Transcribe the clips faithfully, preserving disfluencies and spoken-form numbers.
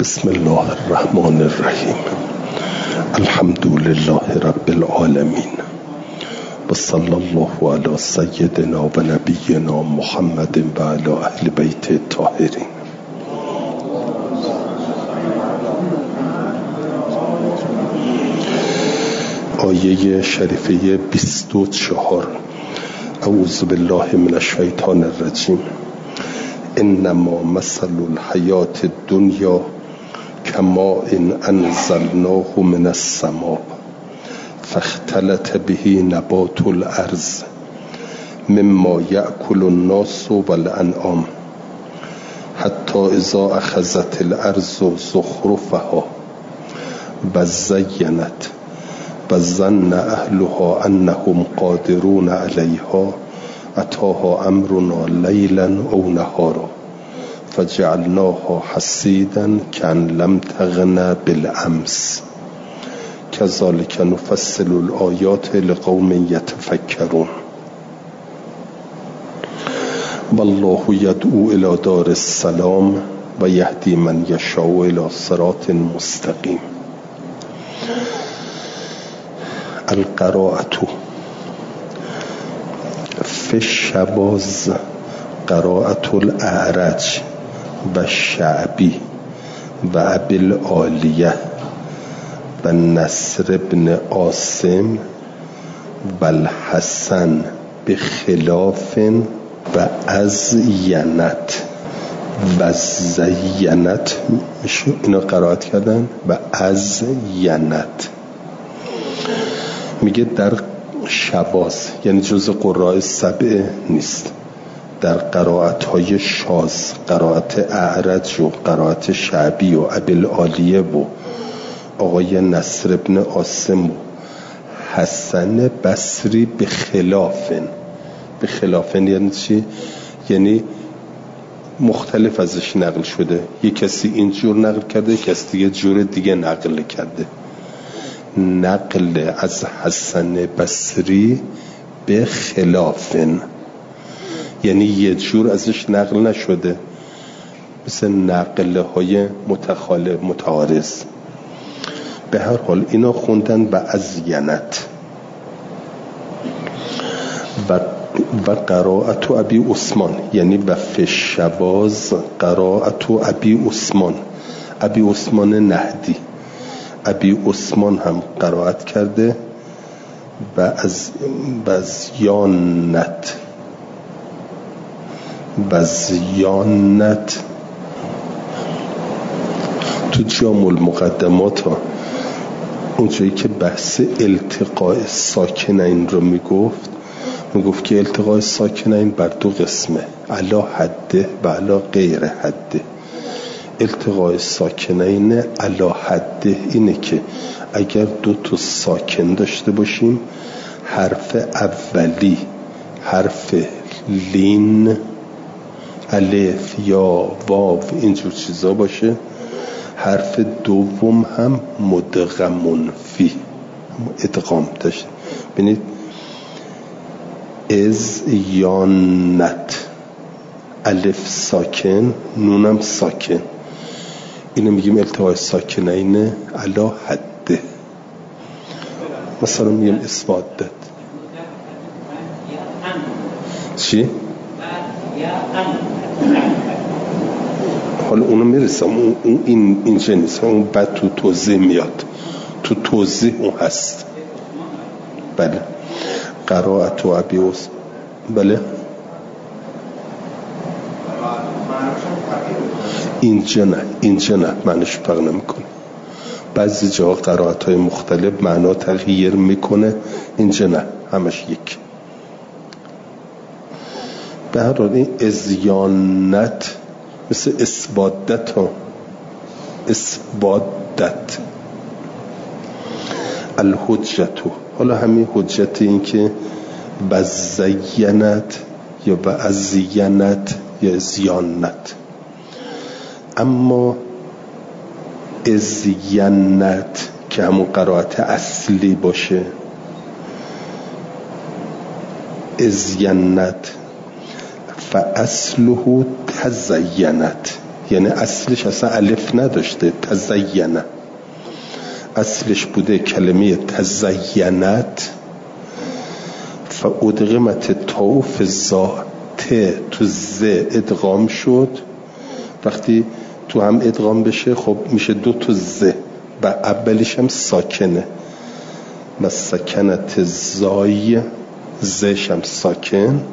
بسم الله الرحمن الرحیم. الحمد لله رب العالمین و صلی الله علی سیدنا و نبینا محمد و علی اهل بیت الطاهرین. آیه شریفه بیست و چهار. اعوذ بالله من الشیطان الرجیم. انما مثل الحیات الدنیا کماء انزلناه من السماء فاختلط به نبات الارض مما یأکل الناس والانعام حتی اذا اخذت الارض زخرفها و زینت و ظن اهلها انهم قادرون علیها اتاها امرنا لیلا او نهارا فجعلناها حصیدا کأن لم تغن بالامس کذلک نفصل الآیات لقوم یتفکرون. والله یدعو الی دار السلام و یهدی من یشاء الی صراط مستقیم. القراءة فی الشواذ قراءة الاعرج و الشعبی و ابی العالیه و نصر بن عاصم و الحسن بخلاف و ازینت و زینت میشه اینو قرائت کردن و ازینت. میگه در شواذ یعنی جز قراء سبع نیست، در قرائت های شاذ، قرائت اعرج و قرائت شعبی و ابی العالیه و آقای نصر بن عاصم و حسن بصری به خلافن. به خلافن یعنی چی؟ یعنی مختلف ازش نقل شده، یک کسی اینجور نقل کرده، کسی دیگه جور دیگه نقل کرده. نقل از حسن بصری به خلافن یعنی یه جور ازش نقل نشده، مثل نقل های متخالف متعارض. به هر حال اینا خوندن و ازینت و و قرائت ابی عثمان یعنی و فی الشواذ قرائت ابی عثمان. ابی عثمان نهدی ابی عثمان هم قرائت کرده و از بزیانت بزیانت تو جامع المقدمات ها اونجایی که بحث التقاء ساکنین رو میگفت میگفت که التقاء ساکنین بر دو قسمه، علا حده و علا غیر حده. التقاء ساکنین علا حده اینه که اگر دو تا ساکن داشته باشیم، حرف اولی حرف لین، الف یا واو اینجور چیزا باشه، حرف دوم هم مدغم فی ادغام داشته. ببینید از یانت الف ساکن نونم ساکن، اینو میگیم التقاء ساکنین علا حده. مثلا میگیم اسودت چی؟ حالا اونو میرسم، اون این اینجا نیست، اون بعد تو توضیح میاد، تو توضیح اون هست. بله قرائت و ابی عثمان. بله اینجا نه، اینجا نه معنیش فرق نمیکنه. بعضی جا قرائت های مختلف معنا تغییر میکنه، اینجا نه، همش یک. به هر حال این ازیانت مثل اسبادت ها، اسبادت الحجتو. حالا همین حجت این که بزینت یا بعزینت یا ازیانت. اما ازینت که همون قرائت اصلی باشه، ازینت فاصله تزینت یعنی اصلش اصلا الف نداشته. تزینه اصلش بوده کلمه تزینت، فادغمت تاء فی الزا، ت تو ز ادغام شد. وقتی تو هم ادغام بشه خب میشه دو تو ز و اولیش هم ساکنه و سکنت زای، زش هم ساکن.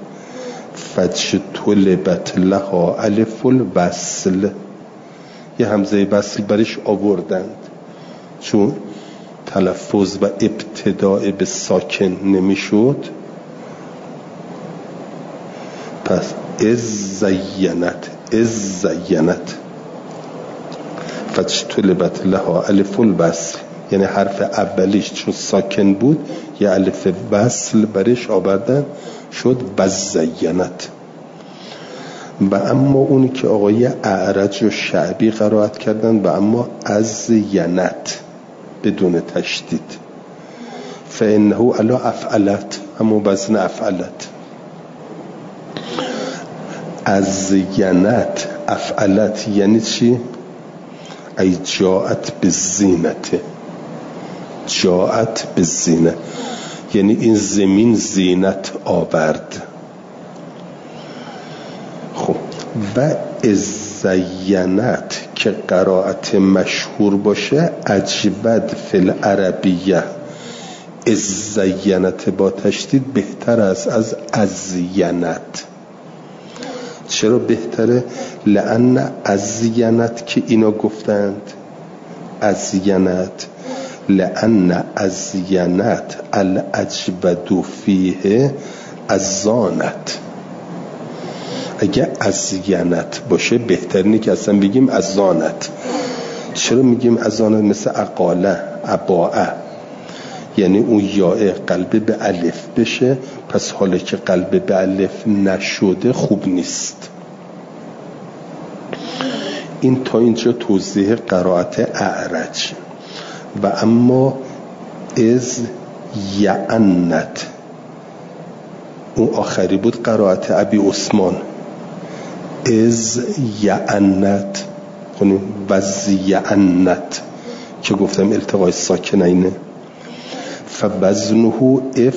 فجتلبت لها الف الوصل، یه همزه وصل برش آوردند چون تلفظ و ابتداء به ساکن نمیشد. پس از زینت، از زینت فجتلبت لها الف الوصل، یعنی حرف اولیش چون ساکن بود یه الف وصل برش آوردن شد بزینت. و اما اونی که آقای اعرج و شعبی قرائت کردن و اما از ینت بدون تشدید، فانه علی افعلت، همون وزن افعلت. از ینت افعلت یعنی چی؟ ای جاءت بالزینت، جاءت بالزینه یعنی این زمین زینت آورد. خب و از زینت که قرائت مشهور باشه، اجود فی العربیه، از زینت با تشدید بهتر است از از زینت. چرا بهتره؟ لأن از زینت که اینا گفتند، از زینت لأن از زینت الاجود فیه ازانت. اگه از زینت باشه بهترینه که اصلا بگیم ازانت. چرا میگیم ازانت؟ مثل اقاله، اباعه، یعنی اون یاء قلب به الف بشه. پس حالا که قلب به الف نشده خوب نیست. این تا اینجا توضیح قرائت اعرج. و اما از یعنت اون آخری بود قرائت ابی عثمان. از یعنت خونیم وزیعنت که گفتم التقای ساکنینه. فوزنه اف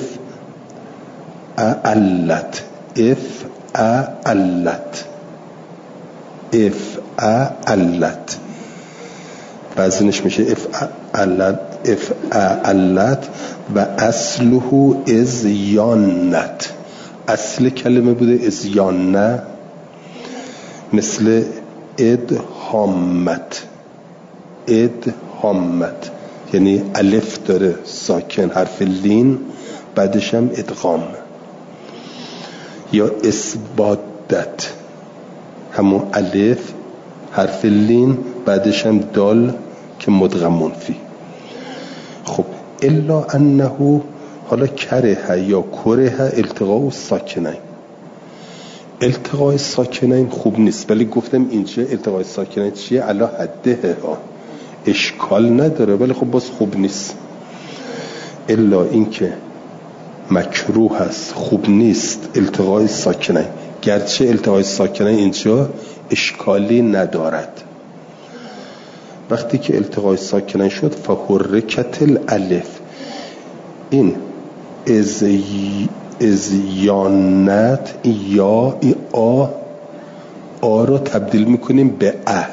اعلت، اف اعلت، اف اعلت، وزنش میشه اف اعلت، اف اعلت. و اصله از یانت، اصل کلمه بوده از یانه، مثل ادهامت، ادهامت یعنی الف داره ساکن حرف لین بعدش هم ادغام. یا اثباتت همون الف حرف لین بعدش هم دال که مدغمون فی. خب الا انه حالا کره یا کره التقاء ساکنین، التقاء ساکنین خوب نیست، ولی گفتم اینجا التقاء ساکنین چیه؟ علا حده ها، اشکال نداره ولی خب باز خوب نیست. الا این که مکروه هست، خوب نیست التقاء ساکنین، گرچه التقاء ساکنین اینجا اشکالی ندارد. وقتی که التقاء ساکنین شد فحرکت الالف، این از از یانت یا ای آ، آ رو تبدیل میکنیم به ا،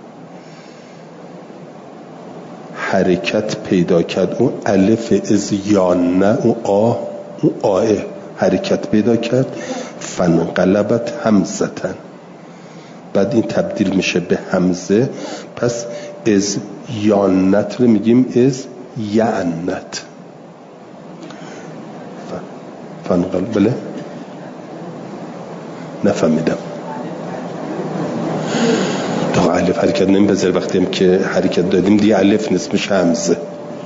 حرکت پیدا کرد. اون الف از یانه، اون آ، اون آه حرکت پیدا کرد. فنقلبت همزتن، بعد این تبدیل میشه به همزه. پس از یانت رو میگیم از یعنت. فنقلب بله نفهمیدم. تا الف حرکت نمیپذیر، وقتی هم که حرکت دادیم دیگه الف نیست میشه همزه.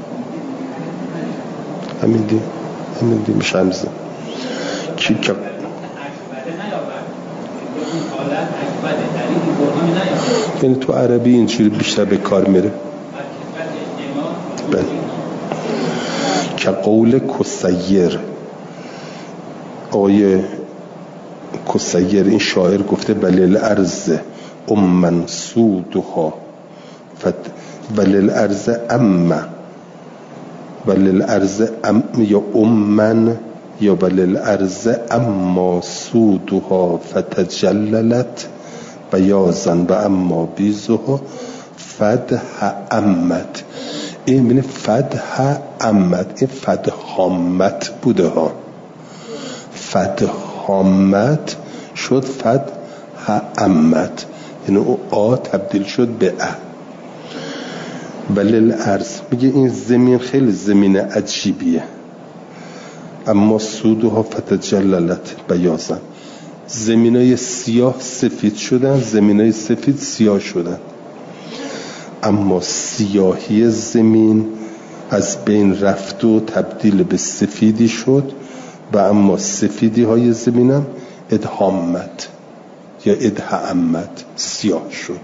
همین دی همین دی میشه همزه. کی که یعنی تو عربی اینجوری بیشتر به کار میره. بله که قول کسیر، آقای کسیر این شاعر گفته بلیل ارز امن سودها فت وللارض اما وللارض ام یا امن یا وللارض اما سودها فتجللت بیاضا و اما بیضها فدح امت. این بینه فدح امت، این فدحامت بوده ها، فدحامت شد فدح امت، یعنی او آ تبدیل شد به ا. وللارض میگه این زمین خیلی زمین عجیبیه. اما سودها فتجللت بیاضا، زمینای سیاه سفید شدن، زمینای سفید سیاه شدن. اما سیاهی زمین از بین رفت و تبدیل به سفیدی شد و اما سفیدی های زمینم ادهامت یا ادهامت سیاه شد.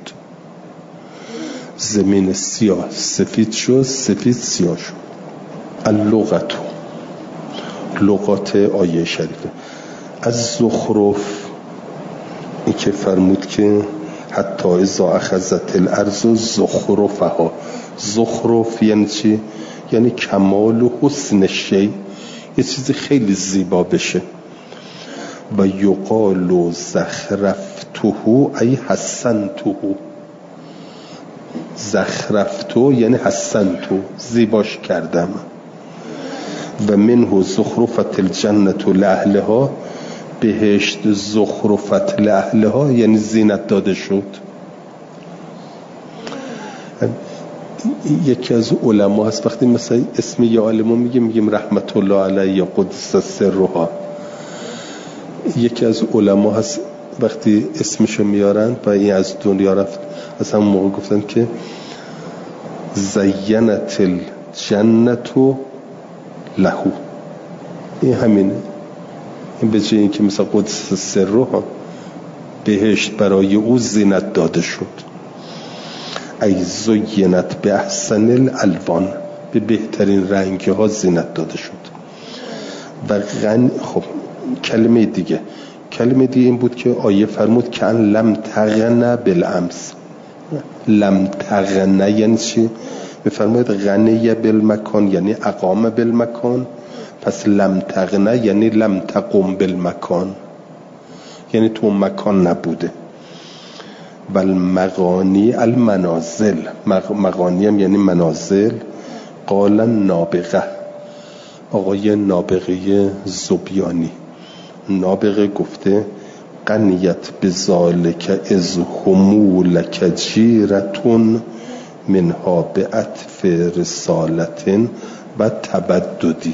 زمین سیاه سفید شد، سفید سیاه شد. اللغت، لغات آیه شریفه. از زخرف، این که فرمود که حتی اذا اخذت الارض زخرفها. زخرف یعنی چی؟ یعنی کمال و حسن شی، یه چیزی خیلی زیبا بشه. و یقال زخرفته ای حسنته. زخرفته یعنی حسنته، زیباش کردم. و منه زخرفت الجنة لأهلها، بهشت زخرفت لأهلها یعنی زینت داده شد. یکی از علما هست وقتی مثلا اسم یه عالمو میگیم میگیم رحمت الله علیه یا قدس سرها. یکی از علما هست وقتی اسمشو میارن و این از دنیا رفت، از همون موقع گفتن که زینت الجنة لهو. این همینه، این به جای این که مثلا قدس سرها بهشت برای او زینت داده شد. ای زینت به احسن الالوان، به بهترین رنگ ها زینت داده شد. و غن خب کلمه دیگه کلمه دیگه این بود که آیه فرمود که ان لم تغن بالامس. لم تغن یعنی چی؟ بفرماید غنی بالمکان یعنی اقام بالمکان، پس لم تغن یعنی لم تقم بالمکان، یعنی تو مکان نبوده. و المغانی المنازل، مغانی هم یعنی منازل. قال نابغه، آقای نابغه زبیانی، نابغه گفته قنیت بذالک از همولک جیرتون منها به عطف رسالتن و تبددی.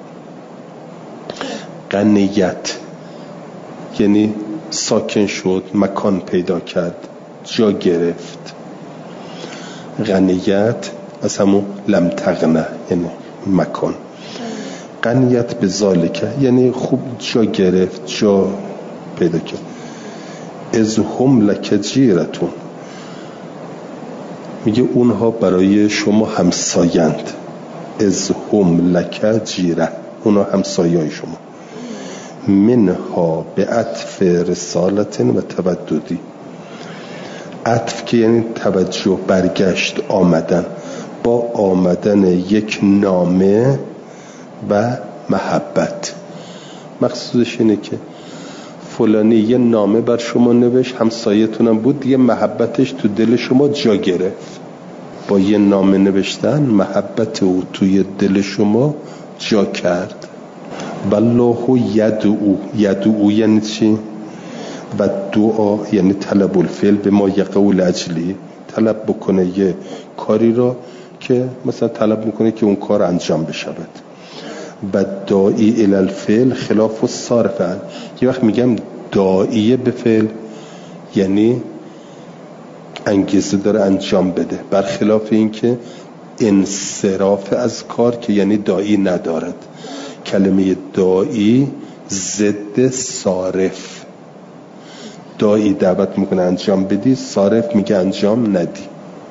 قنیت یعنی ساکن شد، مکان پیدا کرد، جا گرفت. غنیت از همون لم تغنه یعنی مکان. قنیت به ذالکه یعنی خوب جا گرفت، جا پیدا کرد. از هم لک جیرتون، میگه اونها برای شما همسایند. از هم لک جیره، اونها همسایه شما. منها به عطف رسالت و تبددی. عطف که یعنی توجه، برگشت، آمدن. با آمدن یک نامه و محبت. مقصودش اینه که فلانی یه نامه بر شما نوشت، همسایتونم بود، یه محبتش تو دل شما جا گرفت. با یه نامه نوشتن محبت او توی دل شما جا کرد. والله یدعو، یدعو یعنی چی؟ و دعا یعنی طلب الفعل به ما یقول اجلی، طلب بکنه یه کاری را که مثلا طلب میکنه که اون کار انجام بشود. و داعی الی الفعل خلاف الصارف. یه وقت میگم داعیه به فعل یعنی انگیزه داره انجام بده، برخلاف این که انصراف از کار که یعنی داعی ندارد. کلمه داعی ضد صارف. داعی دعوت میکنه انجام بدی، صارف میگه انجام ندی.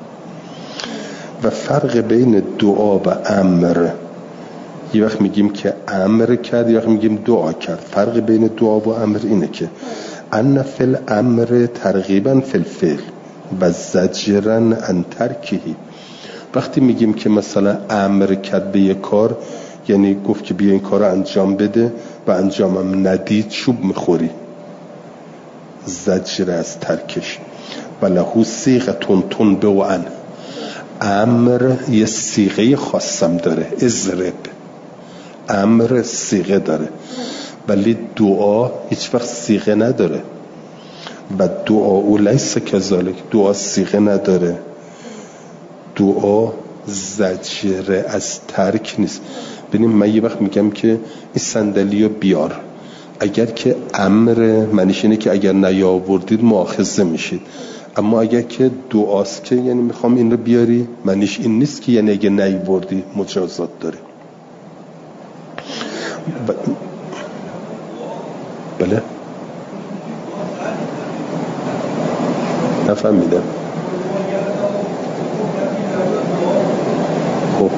و فرق بین دعا و امر، یه وقت میگیم که امر کرد، یه وقت میگیم دعا کرد. فرق بین دعا و امر اینه که ان فی الامر ترغیبا فی الفعل و زجرا عن ترکه. وقتی میگیم که مثلا امر کرد به یک کار، یعنی گفت که بیا این کار رو انجام بده و انجامم ندید چوب میخوری. زجر از ترکش. و له صیغه تنبه عن، امر یه صیغه خاصم داره، اضرب، امر صیغه داره، ولی دعا هیچ وقت صیغه نداره. و دعا او لیس کذالک، دعا صیغه نداره، دعا زجر از ترک نیست. ببینیم من یه وقت میگم که این صندلی رو بیار، اگر که امر منیش اینه که اگر نیاوردید مؤاخذه میشید، اما اگر که دعاست که یعنی میخوام این رو بیاری، منیش این نیست که یعنی اگه نیاوردی مجازات داره. ب... بله نفهمیدم. خب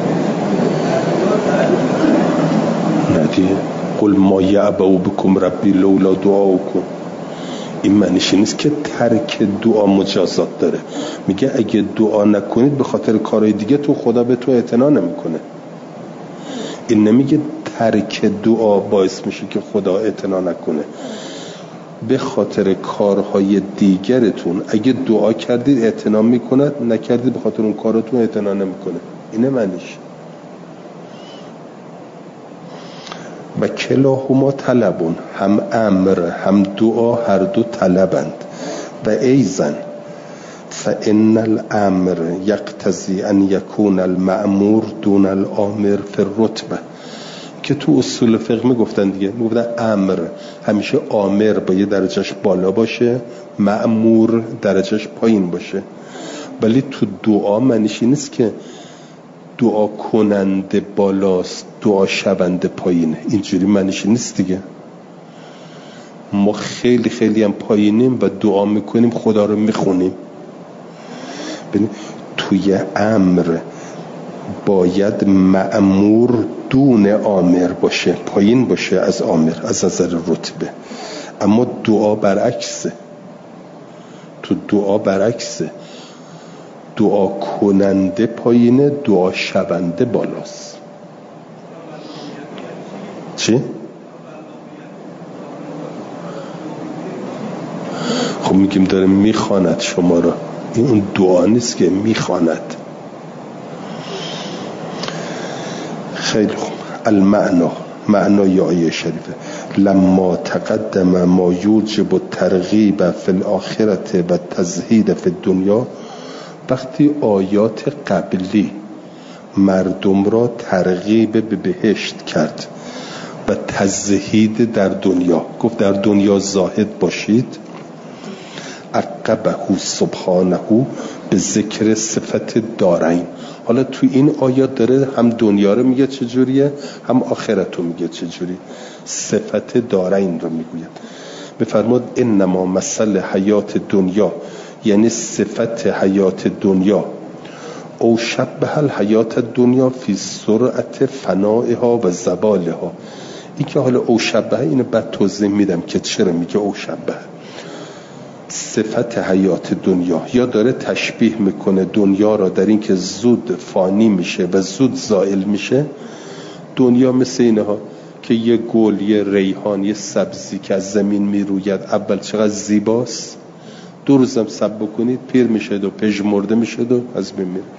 ندیه قل ما یعبأ بکم ربی لولا دعاؤکم، این معنیش نیست که ترک دعا مجازات داره. میگه اگه دعا نکنید به خاطر کارهای دیگه تو خدا به تو اعتنا نمیکنه. این نمیگه ترک دعا باعث میشه که خدا اعتنا نکنه، به خاطر کارهای دیگرتون اگه دعا کردید اعتنا میکنه، نکردید به خاطر اون کارتون اعتنا نمیکنه. اینه معنیش. و کلاهما طلبون، هم امر هم دعا هر دو طلبند. و ایزن فان الامر یقتضی ان یکون المأمور دون الامر فی الرتبه، که تو اصول فقه میگفتن دیگه، میگفتن امر همیشه آمر با یه درجهش بالا باشه، مأمور درجهش پایین باشه. ولی تو دعا معنیش نیست که دعا کننده بالاست دعا شونده پایینه، اینجوری معنیش نیست دیگه. ما خیلی خیلی هم پایینیم و دعا میکنیم خدا رو میخونیم. ببین توی امر باید مأمور دون آمر باشه، پایین باشه از آمر از نظر رتبه، اما دعا برعکسه. تو دعا برعکسه، دعا کننده پایینه، دعا شونده بالاست. چی؟ خب میگیم داره میخواند شما را، این اون دعا نیست که میخواند. خیلی خوب. المعنا، معنای آیه شریفه لما تقدم ما یوجب الترغیب فی الاخرة و تزهید فی الدنیا، وقتی آیات قبلی مردم را ترغیب به بهشت کرد و تزهید در دنیا، گفت در دنیا زاهد باشید، عقبه سبحانه به ذکر صفت دارین. حالا تو این آیات داره هم دنیا رو میگه چجوریه، هم آخرت رو میگه چجوری، صفت دارین رو میگوید. بفرماد انما مثل حیات دنیا، یعنی صفت حیات دنیا، او شبه الحیات دنیا فی سرعت فنائها و زوالها. این که حالا او شبه، اینو بعد توضیح میدم که چرا میگه او شبه. صفت حیات دنیا، یا داره تشبیه میکنه دنیا را در این که زود فانی میشه و زود زائل میشه. دنیا مثل اینه ها که یه گل، یه ریحان، یه سبزی که از زمین میروید، اول چقدر زیباست، دو روزم سب بکنید پیر میشه و پژمرده میشه و از بین میره.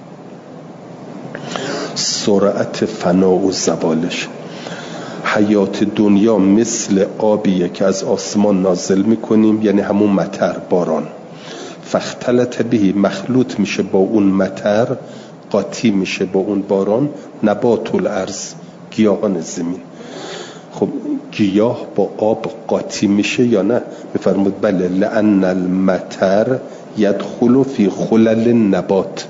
سرعت فنا و زوالش. حیات دنیا مثل آبیه که از آسمان نازل میکنیم، یعنی همون مطر، باران. فاختلط بهی، مخلوط میشه با اون مطر، قاطی میشه با اون باران، نبات الارض، گیاهان زمین. خب گیاه با آب قاطی میشه یا نه؟ بفرمود بله، لأن المطر یدخل فی خلل نبات.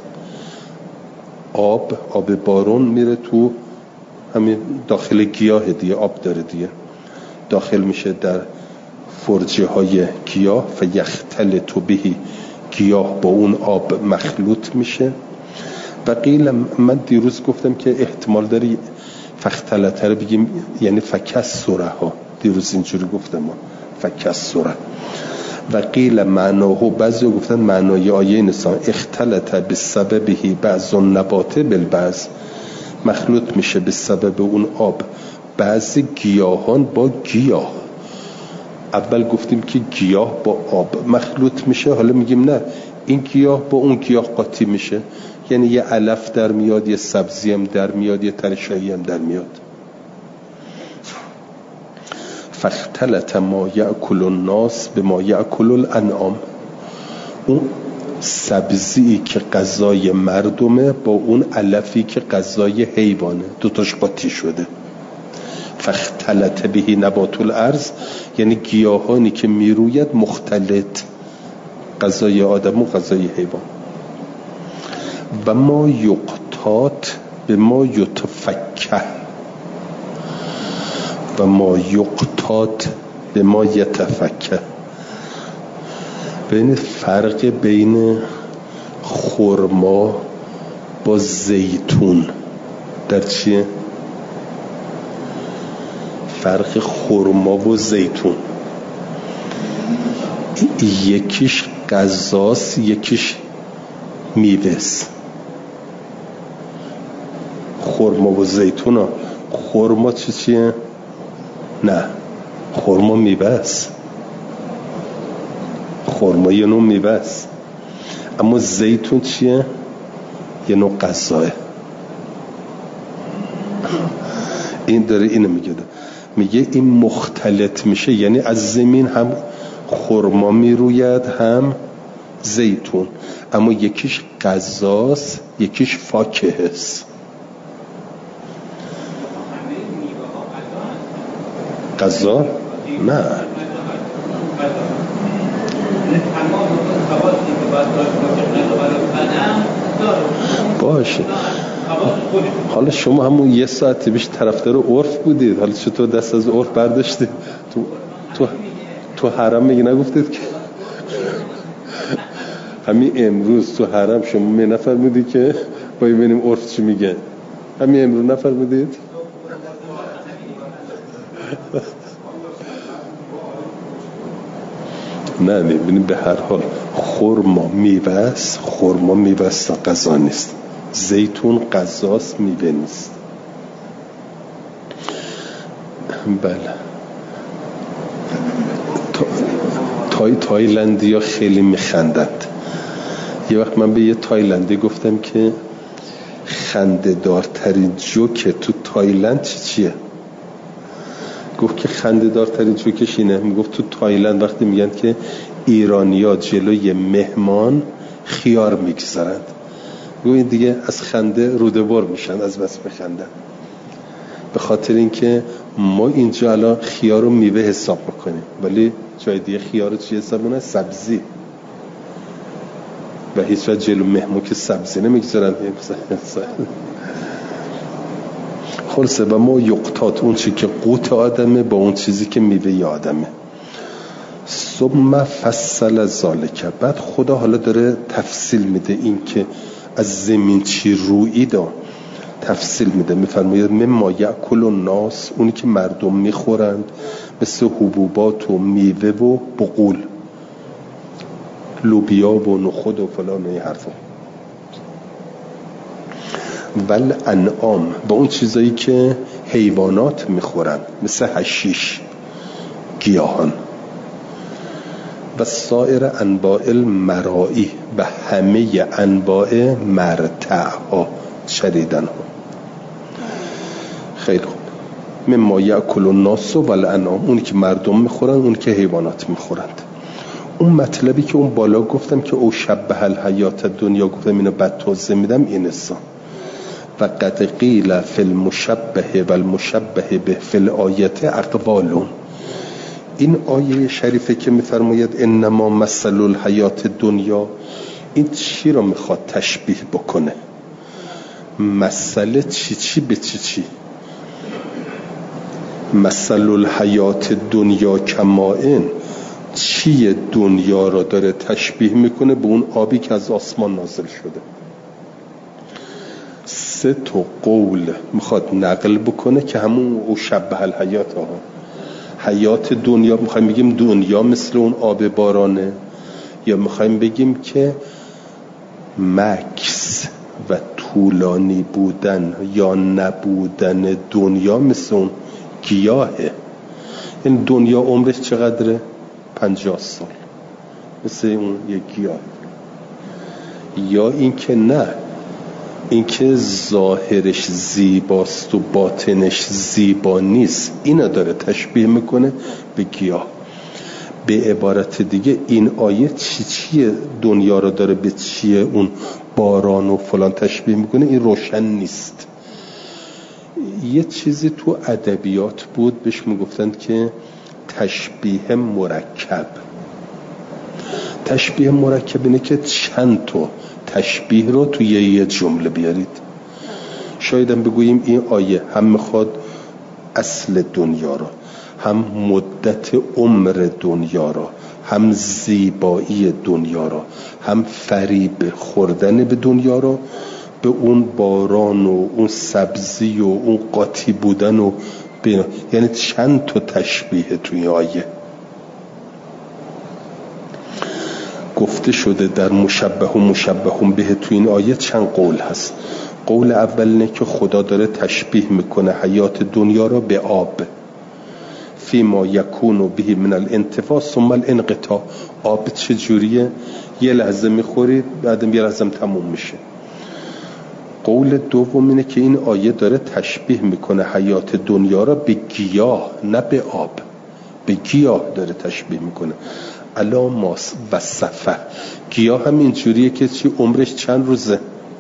آب آب بارون میره تو همین داخل گیاه دیگه، آب داره دیگه، داخل میشه در فرجه های گیاه. فیختلط بهی، گیاه با اون آب مخلوط میشه. و قیل، من دیروز گفتم که احتمال داره فختلطه رو بگیم یعنی فکسره ها، دیروز اینجوری گفتم، فکسره. و قیل معناه، بعضی گفتن معنای آیه نسان اختلط بسببه بعض النبات بالبعض، مخلوط میشه به سبب اون آب بعضی گیاهان با گیاه. اول گفتیم که گیاه با آب مخلوط میشه، حالا میگیم نه، این گیاه با اون گیاه قاطی میشه، یعنی یه علف در میاد، یه سبزی هم در میاد، یه ترشایی هم در میاد. فاختلط ما یأکل الناس به ما یأکل الانعام، اون سبزی که غذای مردمه با اون علفی که غذای حیوانه، دوتاش قاطی شده. فاختلط به نبات الارض، یعنی گیاهانی که میروید مختلط، غذای آدم و غذای حیوان. و ما یقتات به ما یتفکه، و ما یقتات به ما یتفکه. بین فرق بین خرما با زیتون در چیه؟ فرق خرما و زیتون، یکیش غذاست یکیش میوه‌ست. خرما و زیتون ها، خرما چی چیه؟ نه، خرما میوه‌ست، خرما یه نوع میوه‌ست، اما زیتون چیه؟ یه نوع غذاه. این داره اینو میگه، میگه این مختلط میشه، یعنی از زمین هم خرما میروید هم زیتون، اما یکیش غذاست یکیش فاکهه است. غذا؟ نه، باشه. حالا شما همون یه ساعت بیش طرفدار عرف بودید، حالا چطور دست از عرف برداشتید؟ تو تو تو حرم میگه نگفتید که همین امروز تو حرم شما می نفرمودید که با ببینیم عرف چی میگه؟ همین امروز نفرمودید؟ نه ببینیم، به هر حال خرما میوه‌ست، خرما میوه‌ست غذا نیست. زیتون غذاست، میوه نیست. بله. تای تایلندی ها خیلی میخندند. یه وقت من به یه تایلندی گفتم که خنده دارترین جوک تو تایلند چی چیه؟ گفت که خنده دارترین جوکش اینه. میگفت تو تایلند وقتی میگن که ایرانی‌ها جلوی مهمان خیار میگذارند، گویا دیگه از خنده روده‌بر میشن، از بس بخندن. به خاطر اینکه ما اینجا الان خیار رو میوه حساب میکنیم، ولی جای دیگه خیار رو چی حساب میکنن؟ سبزی. و هیچ وقت جلو مهمون که سبزی نمیگذارن. خلاصه و ما یقتات، اون چی که قوت آدمه با اون چیزی که میوه آدمه. ثم فصل ذالک، بعد خدا حالا داره تفصیل میده این که از زمین چی رویید، تفصیل میده. میفرماید مما یأکل الناس، اونی که مردم میخورند، مثل حبوبات و میوه و بقول، لوبیا و نخود و فلان و این حرفا. ول انعام، با اون چیزایی که حیوانات میخورن، مثل حشیش، گیاهان. و سایر انواع المرائی، به همه انواع مرتع ها، شریدن ها. خیلی خوب. مما یأکل الناس و الانعام، اونی که مردم میخورن، اونی که حیوانات میخورند. اون مطلبی که اون بالا گفتم که او شبه الحیات دنیا، گفتم اینو بعد توضیح میدم، این است. و قد قیل فی المشبه و المشبه به فی الآیت اقوالون. این آیه شریفه که میفرماید انما مثل الحیات دنیا، این چی رو میخواد تشبیه بکنه؟ مسئله چی چی به چی چی؟ مثل الحیات دنیا کمائن، چی دنیا رو داره تشبیه میکنه؟ به اون آبی که از آسمان نازل شده. سه تا قول میخواد نقل بکنه که همون او شبه الحیات ها. حیات دنیا میخوایم بگیم دنیا مثل اون آب بارانه، یا میخوایم بگیم که مکس و طولانی بودن یا نبودن دنیا مثل اون گیاهه؟ این دنیا عمرش چقدره؟ پنجاه سال، مثل اون یک گیاه. یا این که نه، این که ظاهرش زیباست و باطنش زیبا نیست، اینا داره تشبیه میکنه به گیاه. به عبارت دیگه این آیه چی چیه دنیا رو داره به چیه اون باران و فلان تشبیه میکنه، این روشن نیست. یه چیزی تو ادبیات بود بهش میگفتن که تشبیه مرکب. تشبیه مرکب اینه که چند تا تشبیه رو توی یه جمله بیارید. شاید هم بگوییم این آیه هم میخواد اصل دنیا رو، هم مدت عمر دنیا رو، هم زیبایی دنیا رو، هم فریب خوردن به دنیا رو به اون باران و اون سبزی و اون قاطی بودن و بینا. یعنی چند تا تشبیه توی آیه گفته شده. در مشبه و مشبه به تو این آیه چند قول هست. قول اول اینه که خدا داره تشبیه میکنه حیات دنیا رو به آب، فیما یکون به من الانتفاع ثم الانقطاع. آب چجوریه؟ یه لحظه میخورید بعدم یه لحظه تموم میشه. قول دوم اینه که این آیه داره تشبیه میکنه حیات دنیا رو به گیاه، نه به آب. به گیاه داره تشبیه میکنه. الا ماس و صفه. گیاه هم اینجوریه که چی عمرش چند روزه،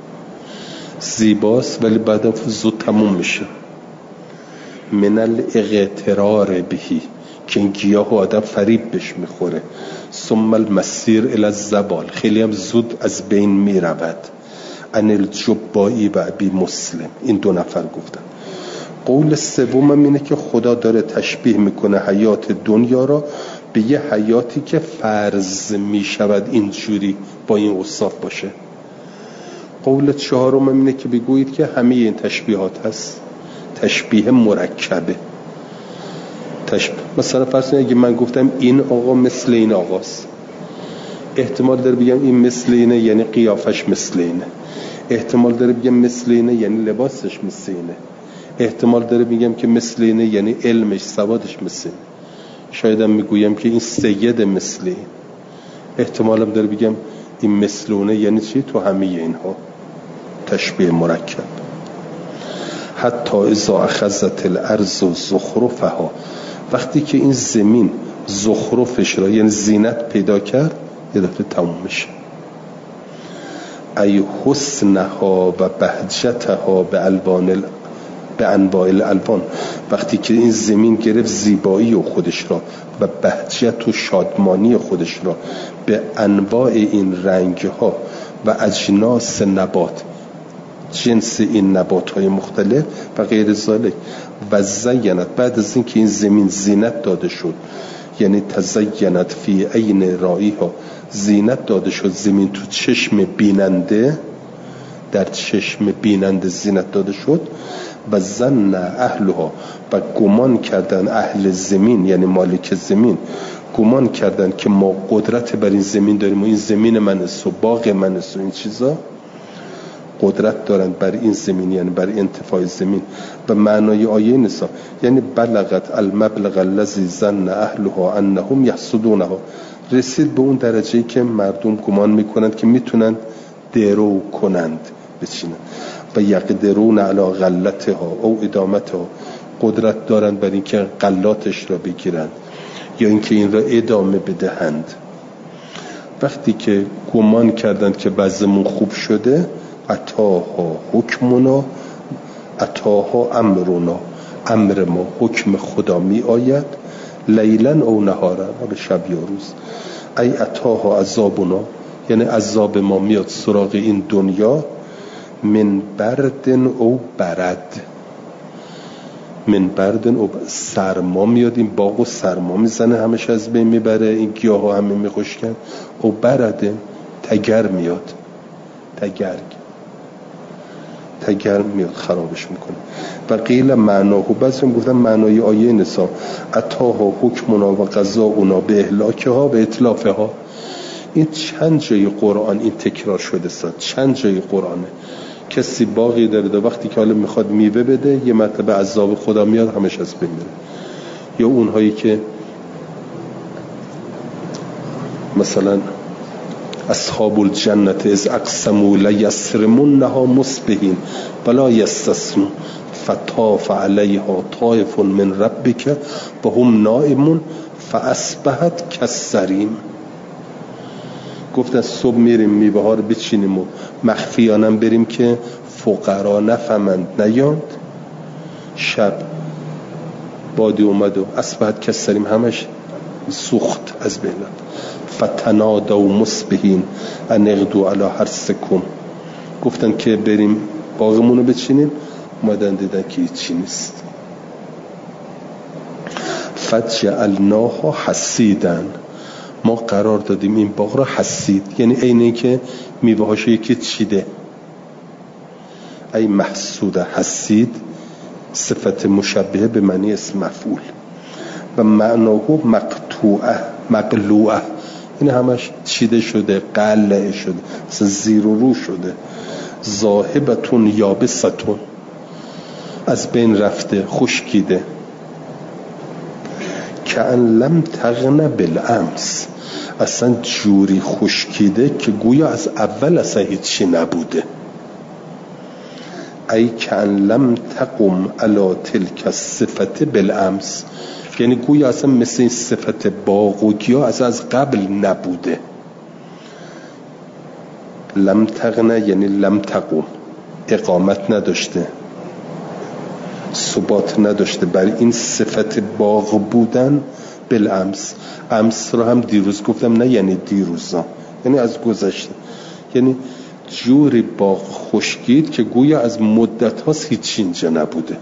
زیباست ولی بعدم زود تموم میشه. من الاغترار بهی، که این گیاه و آدم فریب بهش میخوره. ثم المسیر الی الزبال، خیلی هم زود از بین میرود. ان الجبایی و ابی مسلم، این دو نفر گفتن. قول سوم هم اینه که خدا داره تشبیه میکنه حیات دنیا را به یه حیاتی که فرض میشود اینجوری با این اوصاف باشه. قول چهارم هم اینه که بگویید که همه این تشبیهات هست، تشبیه مرکبه. تشبیه مثلا فرض اگه من گفتم این آقا مثل این آقاست، احتمال داره بگم این مثل اینه یعنی قیافش مثل اینه، احتمال داره بگم مثل اینه یعنی لباسش مثل اینه، احتمال داره بگم که مثل اینه یعنی علمش سوادش مثل اینه. شاید هم میگویم که این سید مثل این، احتمالم داره بگم این مثلونه یعنی چی؟ تو همه اینها تشبیه مرکب. حتی اذا اخذت الارض زخرفها، وقتی که این زمین زخرفش را یعنی زینت پیدا کرد یه دفعه تموم میشه. ای حسنها و بهجتها به الوان به انواع الالوان، وقتی که این زمین گرفت زیبایی و خودش را و بهجت و شادمانی خودش را به انواع این رنگ ها و اجناس نبات، جنس این نبات های مختلف و غیر ذالک. و زینت، بعد از این که این زمین زینت داده شد، یعنی تزینت فی عین رائی ها، زینت داده شد زمین تو چشم بیننده، در چشم بیننده زینت داده شد. و ظن اهلها، و گمان کردن اهل زمین یعنی مالک زمین گمان کردن که ما قدرت بر این زمین داریم و این زمین من است و باغ من است و این چیزا، قدرت دارن بر این زمین یعنی بر انتفاع زمین. و معنای آیه نسا یعنی بلغت المبلغ الذی ظن اهلها انهم یحسدونها، رسید به اون درجه‌ای که مردم گمان میکنند که میتونند درو کنند بچینند. و یقدرون علی غلتها او ادامتها، قدرت دارند بر اینکه غلاتش را بگیرند یا اینکه این را ادامه بدهند. وقتی که گمان کردند که وضعمون خوب شده، اتاها حکمنا اتاها امرنا، امر ما حکم خدا می آید، لیلا او نهارا، به شب یا روز. ای اتاها عذابنا، یعنی عذاب ما میاد سراغ این دنیا، من بردن او برد، من بردن او سرما میاد، این باغ و سرما میزنه همش از بین میبره، این گیاه ها همه میخشکن. او بردن تگر میاد، تگرگ تگر میاد خرابش میکنه. و قیل معناه و بعضی هم گفتن معنای آیه نسا اتاها حکمنا و قضاؤنا به اهلاکها و اتلافها. این چند جای قرآن این تکرار شده است، چند جای قرآنه. کسی باقی داره و وقتی که حالا میخواد میوه بده یه مرتبه عذاب خدا میاد همش از بین میره. یا اونهایی که مثلا اصحاب الجنت از اقسموا لیسرمونها مصبحین ولا یستثنون فطاف علیها طائف من ربک و هم نائمون فاصبحت کالصریم. گفتن صبح میریم میوه ها رو بچینیم و مخفیانم بریم که فقرا نفهمند نیاند. شب بادی اومد و اصبحت کالصریم همش سوخت از بین رفت. فتنادوا مصبحین ان اغدوا علی حرثکم. گفتن که بریم باغمون رو بچینیم، اومدن دیدن که هیچی نیست. فجعلناها حصیدا. ما قرار دادیم این باغ را حصید، یعنی اینه که میوه هاشو یکی چیده. ای محصوده. حصید صفت مشبهه به معنی اسم مفعول و معناه مقطوعه مقلوعه، این همش چیده شده، قلعه شده، مثلا زیر و رو شده. ذاهبتون یابستون، از بین رفته، خشکیده. کأن لم تغن بالامس، اصلا جوری خشکیده که گویا از اول اصلا هیچی نبوده. ای کأن لم تقم علی تلک الصفت بالامس، یعنی گویا اصلا مثل این صفت باغ و گیا از از قبل نبوده. لم تغنه یعنی لم تقوم، اقامت نداشته، ثبات نداشته بر این صفت باغ بودن. بالامس، امس رو هم دیروز گفتم، نه یعنی دیروزا، یعنی از گذشته. یعنی جوری باغ خشکید که گویا از مدت هاست هیچ اینجا نبوده.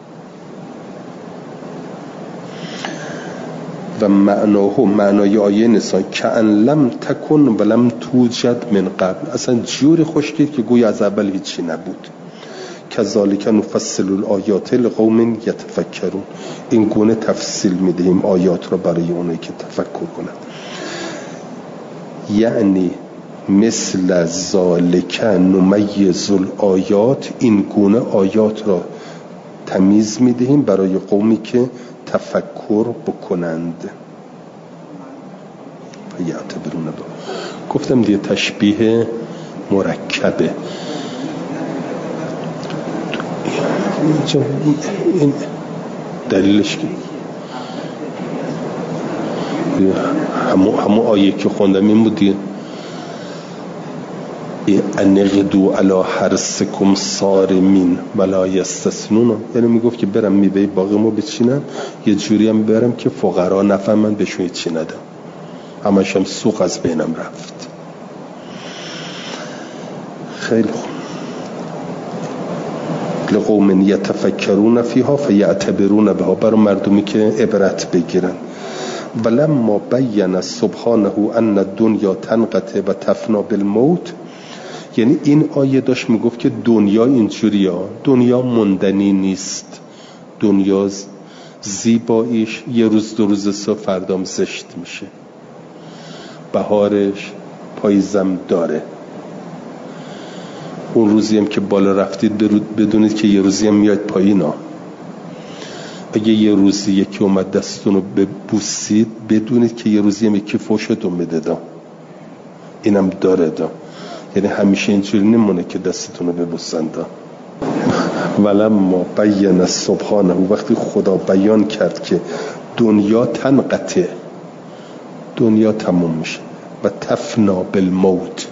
و معناه معنای آیه نسا کأن لم تکن و لم توجد من قبل، اصلا جوری خشکید که گویا از اول هیچی نبود. کذالک نفصل الآیات لقوم یتفکرون. این گونه تفصیل میدهیم آیات را برای اونایی که تفکر کنند. یعنی مثل ذالک نمیز الآیات، این گونه آیات را تمیز میدهیم برای قومی که تفکر بکنند. یعتبرون با. گفتم دیگه تشبیه مرکبه. این دلیلش که همون همون آیه که خوندم این بود دیگه. انقدو علی حرثکم صارمین ولا یستثنون، یعنی میگفت که برم میوه باغمو بچینم، یه جوری هم برم که فقرا نفهمن بهشون چی ندم. همش هم سوق از بینم رفت. خیلی خوب. لقوم یتفکرون فیها فیعتبرون بها، برای مردمی که عبرت بگیرن. ولما بین سبحانه ان الدنیا تنقطع و تفنا بالموت، یعنی این آیه داشت میگفت که دنیا اینجوریه، دنیا موندنی نیست. دنیا زیباییش یه روز دو روز سه فردام زشت میشه، بهارش پاییزم داره. اون روزی هم که بالا رفتید بدونید که یه روزی هم میاد پایینا. اگه یه روزی یکی اومد دستتون رو ببوسید بدونید که یه روزی هم یکی فوشتون میده دا. اینم داره دا، یعنی همیشه اینجوری نمونه که دستتون رو ببوسند دا. ولما بین سبحانه، وقتی خدا بیان کرد که دنیا تنقطع، دنیا تموم میشه و تفنا بالموت.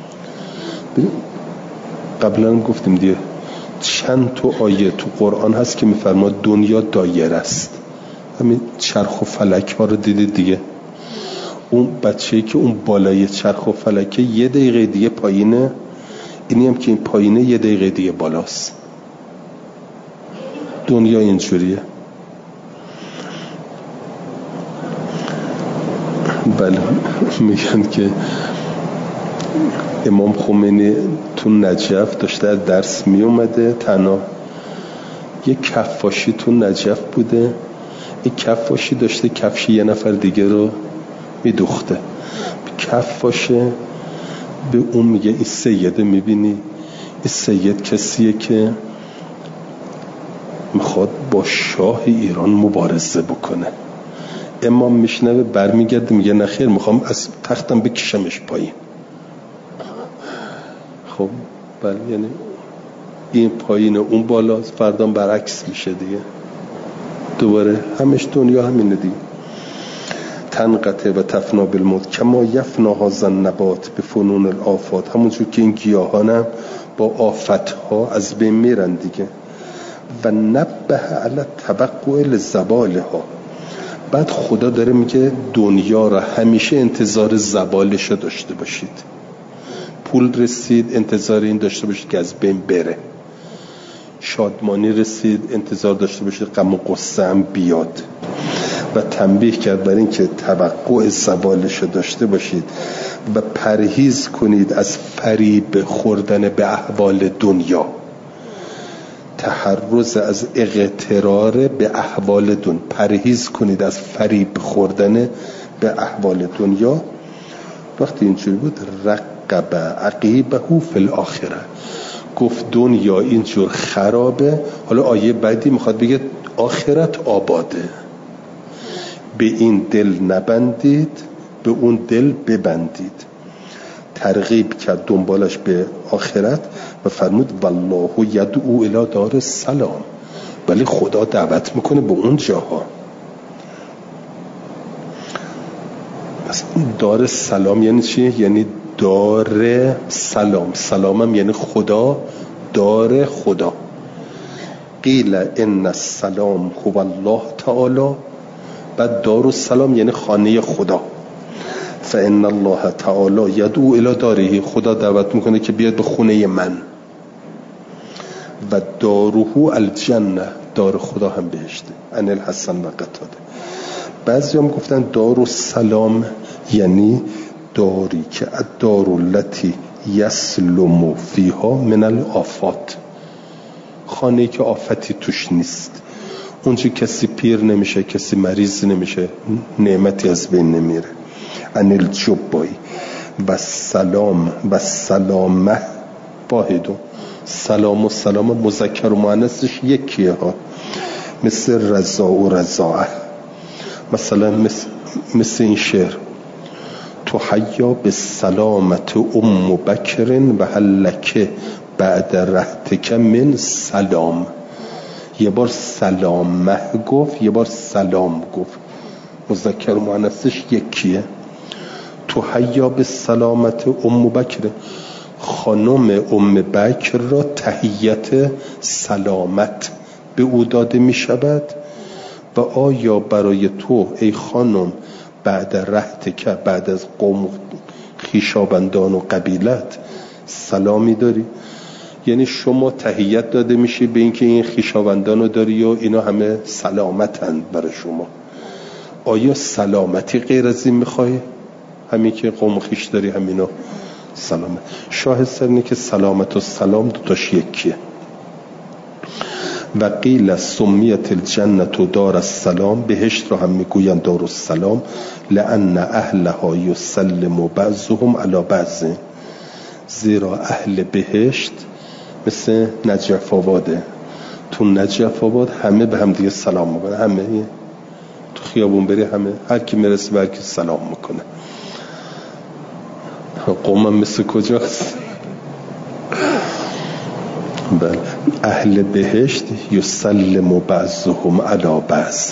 قبلا گفتیم دیگه چند تا آیه تو قرآن هست که میفرماد دنیا دایره است. همین چرخ و فلک ها رو دیدید دیگه. اون بچه‌ای که اون بالای چرخ و فلکه یه دقیقه دیگه پایینه، اینی هم که این پایینه یه دقیقه دیگه بالاست. دنیا اینجوریه. بله میگن که امام خمینی تو نجف داشته از درس می اومده، تنها یک کفاشی تو نجف بوده، یک کفاشی داشته کفش یه نفر دیگه رو می دوخته. کفاشه به اون میگه این سیده، میبینی این سید کسیه که میخواد با شاه ایران مبارزه بکنه. امام میشنوه برمیگرده میگه نخیر، میخوام از تختم بکشمش پایین. خب بله، یعنی این پایین اون بالاست، فردا برعکس میشه دیگه، دوباره همش دنیا همینه دیگه. تنقطع و تفنا بالموت کما یفنا هذا النبات به فنون الآفات، همونجور که این گیاهان هم با آفتها از بین میرن دیگه. و نبه علی توقع لزوالها، بعد خدا داره میگه دنیا را همیشه انتظار زوالش رو داشته باشید. پول رسید انتظار این داشته باشید که از بین بره، شادمانی رسید انتظار داشته باشید غم و غصه هم بیاد. و تنبیه کرد بر این که توقع زوالش رو داشته باشید و پرهیز کنید از فریب خوردن به احوال دنیا، تحرز از اغترار به احوال دنیا، پرهیز کنید از فریب خوردن به احوال دنیا. وقتی اینجوری بود رقب عقیبه فی الاخره، گفت دنیا اینجور خرابه. حالا آیه بعدی میخواد بگه آخرت آباده، به این دل نبندید به اون دل ببندید. ترغیب کرد دنبالش به آخرت و فرمود والله یدعو الی دار السلام، ولی خدا دعوت میکنه به اون جاها. دار السلام یعنی چی؟ یعنی دار سلام، سلام هم یعنی خدا، دار خدا. قیل ان السلام هو الله تعالی، بعد دار السلام یعنی خانه خدا. فان الله تعالی یدعو الی داره، خدا دعوت میکنه که بیاد به خونه من. و داره الجنه، دار خدا هم بهشته. ان الحسن و قتاده. بعضی هم گفتن دار السلام یعنی داری که الدار التي یسلم فیها من الآفات، خانه‌ای که آفتی توش نیست، اونجا کسی پیر نمیشه، کسی مریض نمیشه، نعمتی از بین نمیره. ان الجبای و سلام و سلامه واحدو، سلام و سلام مذکر و مؤنثش یکیه ها، مثل رضا و رضاعه. مثلا مثل, مثل این شعر تحیا بالسلامت ام بکر و هلک بعد رهتک من سلام. یه بار سلامه گفت، یه بار سلام گفت، مذکر و مؤنثش یکیه. تحیا بالسلامت ام بکر، خانم ام بکر را تحیت سلامت به او داده می شود. و آیا برای تو ای خانم بعد رهتک، بعد از قوم خیشابندان و قبیلت سلامی داری؟ یعنی شما تحیت داده میشی به اینکه این خیشابندان رو داری و اینا همه سلامتند برای شما. آیا سلامتی غیر از این میخوای؟ همین که قوم خیش داری همینا سلامت. شاهد سر اینه که سلامت و سلام دوتاش یکیه. و قیل سمیت الجنت و دار السلام، بهشت رو هم میگوین دار السلام، لان اهلها یسلم بعضهم علی بعض، زیرا اهل بهشت مثل نجف آباده. تو نجف آباد همه به هم دیگه سلام میکنه، همه تو خیابون بری همه هر کی میرسه به هر کی سلام میکنه. قومم مثل کجاست؟ بله، اهل بهشت یسلم بعضهم علی بعض.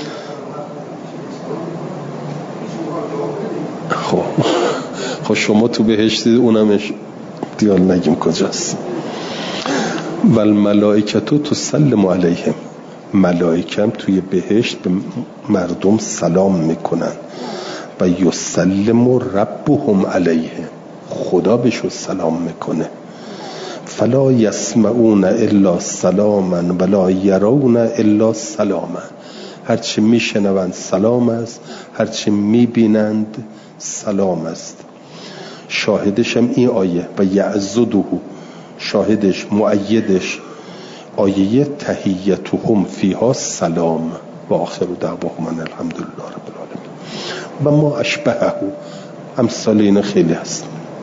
خب خب شما تو بهشتی، اونمش دیال نگیم کجاست. و الملائکتو تسلم علیهم، ملائکه هم توی بهشت به مردم سلام میکنن. و یسلم ربهم علیهم، خدا بهشون سلام میکنه. فلا یسمعون الا سلاما ولا یرون الا سلاما، هرچی میشنوند سلام است، هرچی میبینند سلام است. شاهدش هم این آیه و یعضده، شاهدش مؤیدش آیه تحیتهم فیها سلام و آخر دعواهم الحمدلله رب العالمین و ما اشبهه، امثال اینا خیلی هست.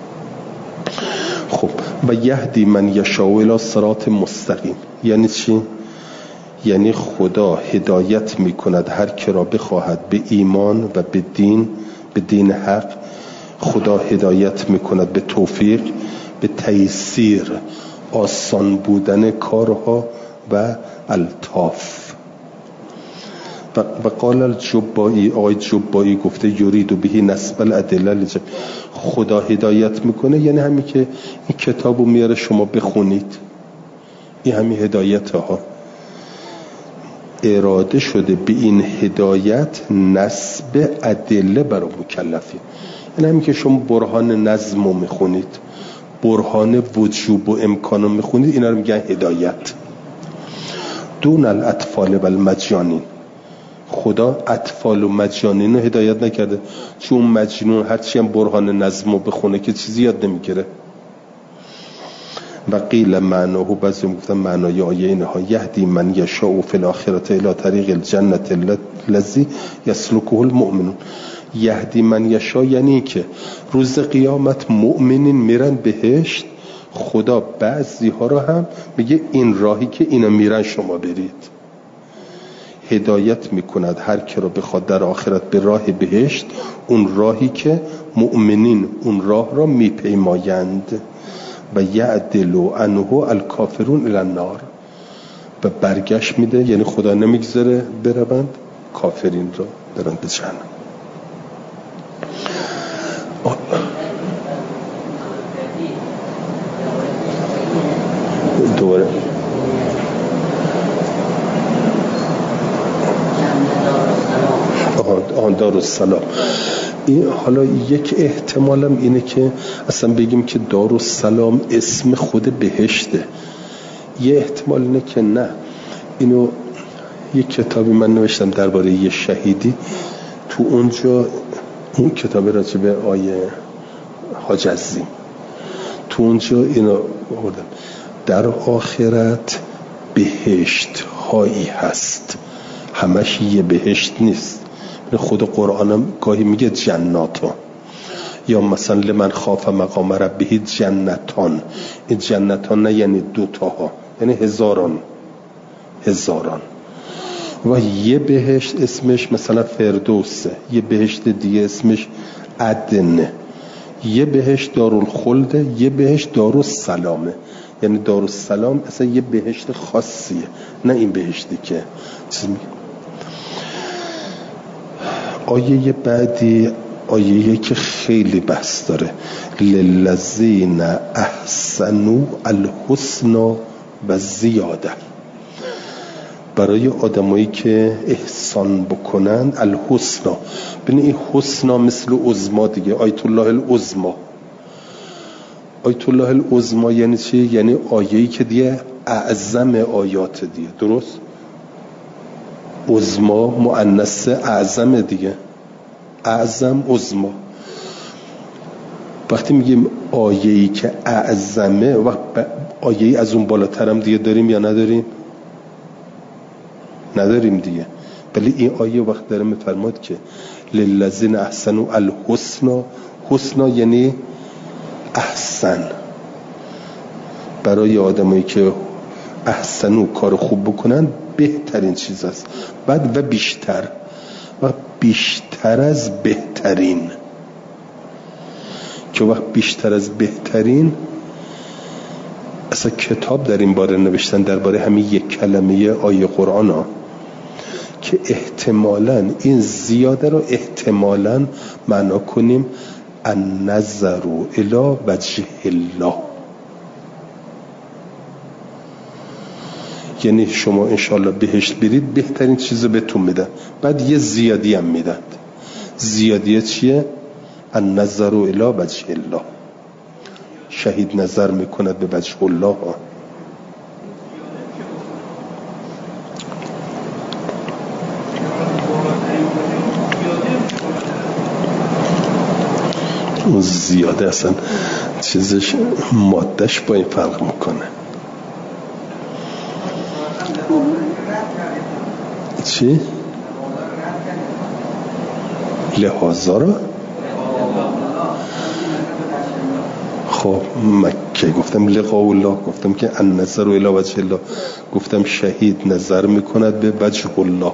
خب و یهدی من یشاء الی صراط مستقیم یعنی چی؟ یعنی خدا هدایت میکند هر که را بخواهد به ایمان و به دین، به دین حق. خدا هدایت میکند به توفیق، به تیسیر، آسان بودن کارها و الطاف. و, و قال الجبایی، آقای جبایی گفته یرید بهی نسب الادله لجب. خدا هدایت میکنه یعنی همین که این کتابو میاره شما بخونید، این همین هدایت ها. اراده شده به این هدایت نسب ادله برای مکلفین، یعنی همین که شما برهان نظم رو میخونید، برهان وجوب و امکان رو میخونید، اینا رو میگن هدایت. دون الاطفال و المجانین، خدا اطفال و مجانین رو هدایت نکرده، چون مجنون هرچی هم برهان نظم رو بخونه که چیزی یاد نمیگیره. و قیل معناه، بعضی گفتن معنای آیه اینها یهدی من یشاء فی الاخرة الی طریق الجنة الذی یسلکه المؤمنون. یهدی من یشاء یعنی که روز قیامت مؤمنین میرن بهشت، خدا بعضی ها رو هم میگه این راهی که اینا میرن شما برید. هدایت میکند هر که رو بخواد در آخرت به راه بهشت، اون راهی که مؤمنین اون راه را میپیمایند. و یعدلو عنه الکافرون الی النار، و برگشت میده، یعنی خدا نمیگذاره بروند، کافرین را برند به جهنم. دوره آن دارالسلام. این حالا یک احتمالم اینه که اصلا بگیم که دارالسلام اسم خود بهشته. یه احتمال اینه که نه، اینو یک کتابی من نوشتم درباره یه شهیدی، تو اونجا اون کتاب راجع به آیه حاج عزیم، تو اونجا اینو آوردم در آخرت بهشت هایی هست، همش یه بهشت نیست. خود قرآنم گاهی میگه جناتان، یا مثلا لمن خاف مقام ربه جنتان. این جنتان نه یعنی دوتاها، یعنی هزاران هزاران. و یه بهشت اسمش مثلا فردوسه، یه بهشت دیگه اسمش عدنه، یه بهشت دارالخلده، یه بهشت دارالسلامه. یعنی دارالسلام اصلا یه بهشت خاصیه، نه این بهشتی که چیز میگه. آیه بعدی آیه که خیلی بحث داره، للذین احسنوا الحسنى و زیاده. برای آدمایی که احسان بکنن الحسنى، ببین این حسنى مثل عظما دیگه، آیت الله العظما. آیت الله العظما یعنی چی؟ یعنی آیه‌ای که دیگه اعظم آیات دیگه، درست؟ عظما مؤنث اعظم دیگه، اعظم عظما. وقتی میگیم آیه‌ای که اعظمه، وقت آیه‌ای از اون بالاتر هم دیگه داریم یا نداریم؟ نداریم دیگه. ولی این آیه وقت داره میفرماد که للذین احسنوا الحسنى، حسنا یعنی احسن، برای آدمایی که احسنو کار خوب بکنن بهترین چیز است. بعد و بیشتر، و بیشتر از بهترین، که وقت بیشتر از بهترین، اصلا کتاب در این باره نوشتن درباره همین یک کلمه آیه قرآن ها، که احتمالاً این زیاده رو احتمالاً معنا کنیم النظر الی وجه الله، یعنی شما انشالله بهشت برید بهترین چیزو بهتون میدن، بعد یه زیادی هم میدن. زیادیه چیه؟ النظر الی وجه الله، شهید نظر میکند به وجه الله. اون زیاده اصلا چیزش مادهش با این فرق میکنه. چی؟ لحاظا رو؟ خب من که گفتم لقاء الله، گفتم که ان نظر الی وجه الله، گفتم شهید نظر میکند به وجه الله.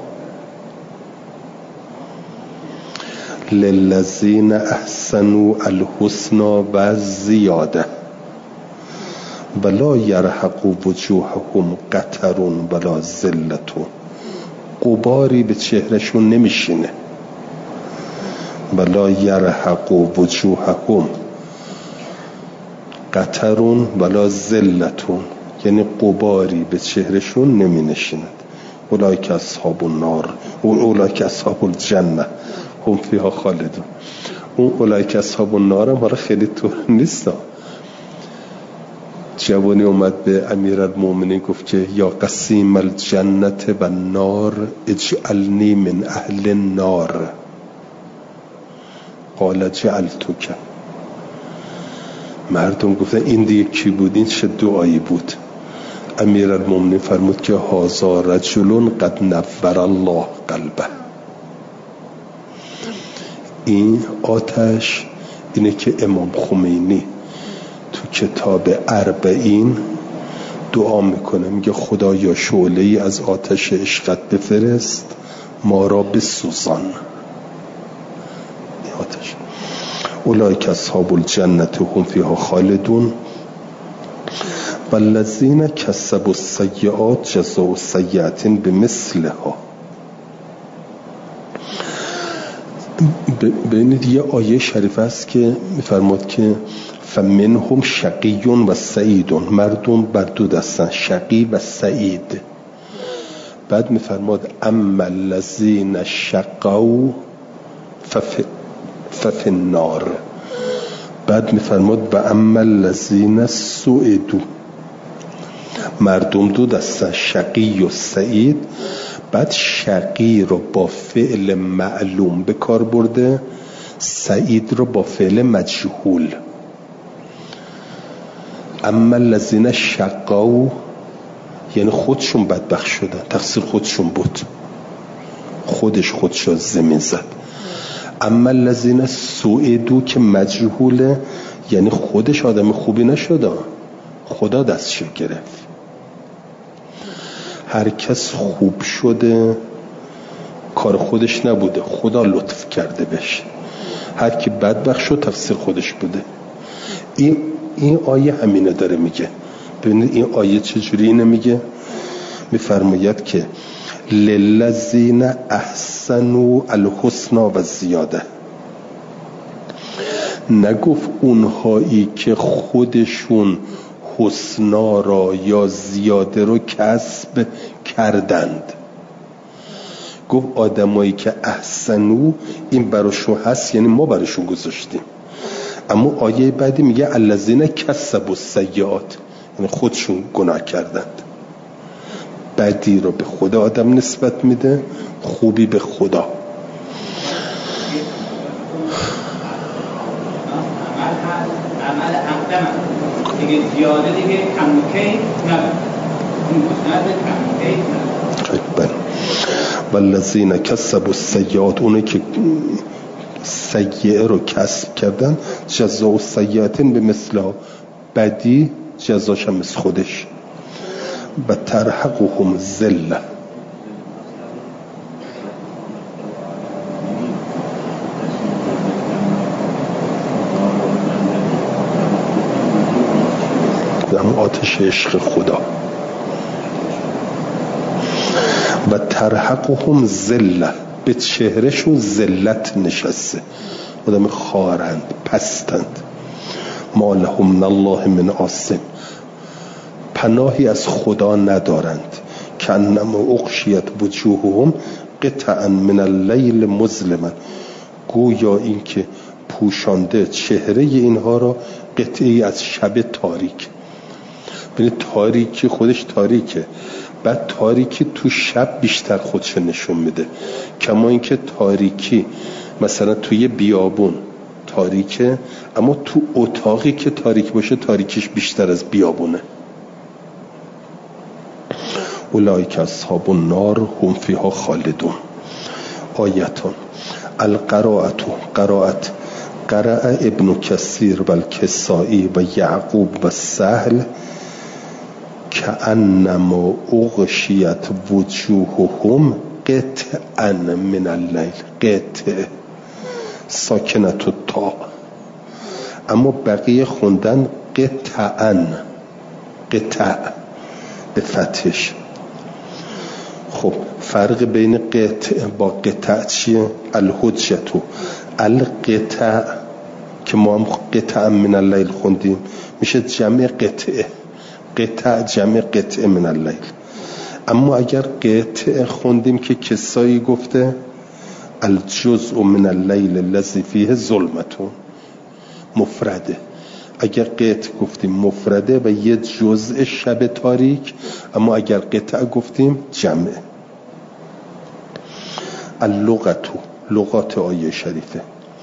للذین احسنوا الحسنى و زیاده ولا یرهق وجوههم قتر ولا ذلة. غباری به چهرشون نمیشینه. ولا یرهق وجوههم قتر ولا ذلة، یعنی غباری به چهرشون نمی نشیند. اولئک اصحاب النار و اولئک اصحاب الجنه هم فیها خالدون. اون اولئک اصحاب النار هم برای خیلی طور نیست. جوانی اومد به امیرالمومنین گفت که یا قسیم الجنت و النار اجعلنی من اهل النار. قال جعلتک. مردم گفتن این دیگه کی بود؟ این چه دعایی بود؟ امیرالمومنین فرمود که هذا رجل قد نور الله قلبه. این آتش اینه که امام خمینی تو کتاب اربعین دعا میکنه، میگه خدایا شعله‌ای از آتش عشقت بفرست ما را بسوزان. این آتش. اولئک اصحاب الجنة هم فیها خالدون والذین کسبوا السیئات جزاء سیئة بمثلها. ببینید یه آیه شریف است که میفرماد که فمنهم شقی و سعید. مردم بر دو دستن، شقی و سعید. بعد میفرماد اما الذین شقوا فف ففی النار. بعد میفرماد و اما الذین سعدوا. مردم دو دستن، شقی و سعید. بعد شقی رو با فعل معلوم به کار برده، سعید رو با فعل مجهول. اما الذین شقوا یعنی خودشون بدبخت شدن، تقصیر خودشون بود، خودش خودش رو زمین زد. اما الذین سعدوا که مجهوله یعنی خودش آدم خوبی نشده، خدا دستش گرفت. هر کس خوب شده کار خودش نبوده، خدا لطف کرده بهش. هر کی بدبخت شد تقصیر خودش بوده. این این آیه همینه داره میگه. ببینید این آیه چجوری اینه میگه؟ میفرماید که للذین احسنوا الحسنى و زیاده. نگفت اونهایی که خودشون حسنا را یا زیاده رو کسب کردند. گفت آدمایی که احسنو این براشون هست، یعنی ما براشون گذاشتیم. اما آیه بعدی میگه الذین کسبوا السیئات، یعنی خودشون گناه کردند. بدی رو به خدا آدم نسبت میده، خوبی به خدا. عمل اقدم دیگه زیاده دیگه کموکی نداره، اون مسند کموکی نداره. والذین کسبوا السیئات، اونه که سیئه رو کسب کردن، جزاء سیئة بمثلها، بدی جزاش هم مثل خودش. و ترهقهم ذله، آتش عشق خدا. و ترهقهم ذله، به چهرهشون ذلت نشسته، آدم خارند، پستند. ما لهم من الله من عاصم، پناهی از خدا ندارند. کانما اغشیت وجوههم قطعا من اللیل مظلما، گویا این که پوشانده چهره اینها را قطعی از شب تاریک. ببینید تاریکی خودش تاریکه، بعد تاریکی تو شب بیشتر خودش نشون میده. کما اینکه تاریکی مثلا توی بیابون تاریکه، اما تو اتاقی که تاریک باشه تاریکیش بیشتر از بیابونه. اولئک اصحاب النار هم فیها خالدون. آیتان القراءة قراءت قرأ ابن کثیر و الکسائی و یعقوب و سهل کأنما اغشیت وجوههم قطعا من اللیل. قطع ساکنت الطاء، اما بقیه خوندن قطعا، قطع به فتحش. خب فرق بین قطع با قطع چیه؟ الحجتو القطع که ما هم قطع من اللیل خوندیم میشه جمع قطعه، قطع جمع قطعه من اللیل. اما اگر قطع خوندیم که کسایی گفته الجزء من اللیل الذی فیه ظلمتون مفرده، اگر قطع گفتیم مفرده و یه جزء شب تاریک، اما اگر قطع گفتیم جمعه. اللغتو لغات آیه شریفه.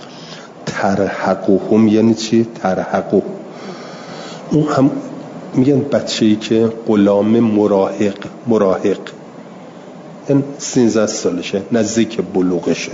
ترحقهم یعنی چی؟ ترحقو اون هم میگن بچه‌ای که غلام مراهق، مراهق این سینزده سالشه، نزدیک بلوغشه.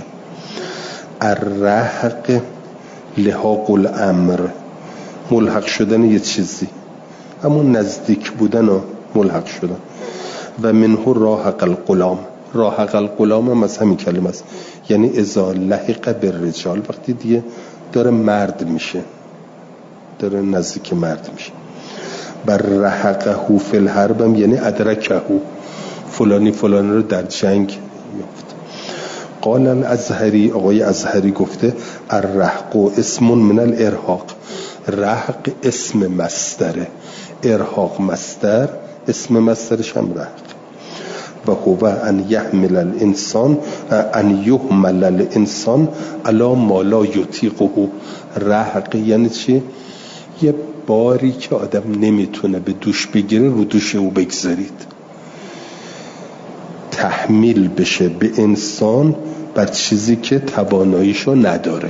الرحق لحاق الامر، ملحق شدن یه چیزی، همون نزدیک بودن و ملحق شدن. و منه راحق الغلام، راحق الغلام هم از همین کلمه است، یعنی اذا لحق بالرجال، وقتی دیگه داره مرد میشه، داره نزدیک مرد میشه. بر رحقه فی الحرب هم یعنی ادرکه، فلانی فلانی رو در جنگ یافت. قال الازهری، آقای ازهری گفته الرحق اسم من الارهاق. رحق اسم مصدره، ارهاق مصدر، اسم مصدرش هم رحق. و هو ان یحمل الانسان ان یحمل الانسان علی ما لا یطیقه. رحق یعنی چی؟ یه باری که آدم نمیتونه به دوش بگیره رو دوش او بگذارید، تحمیل بشه به انسان بر چیزی که تواناییشو نداره.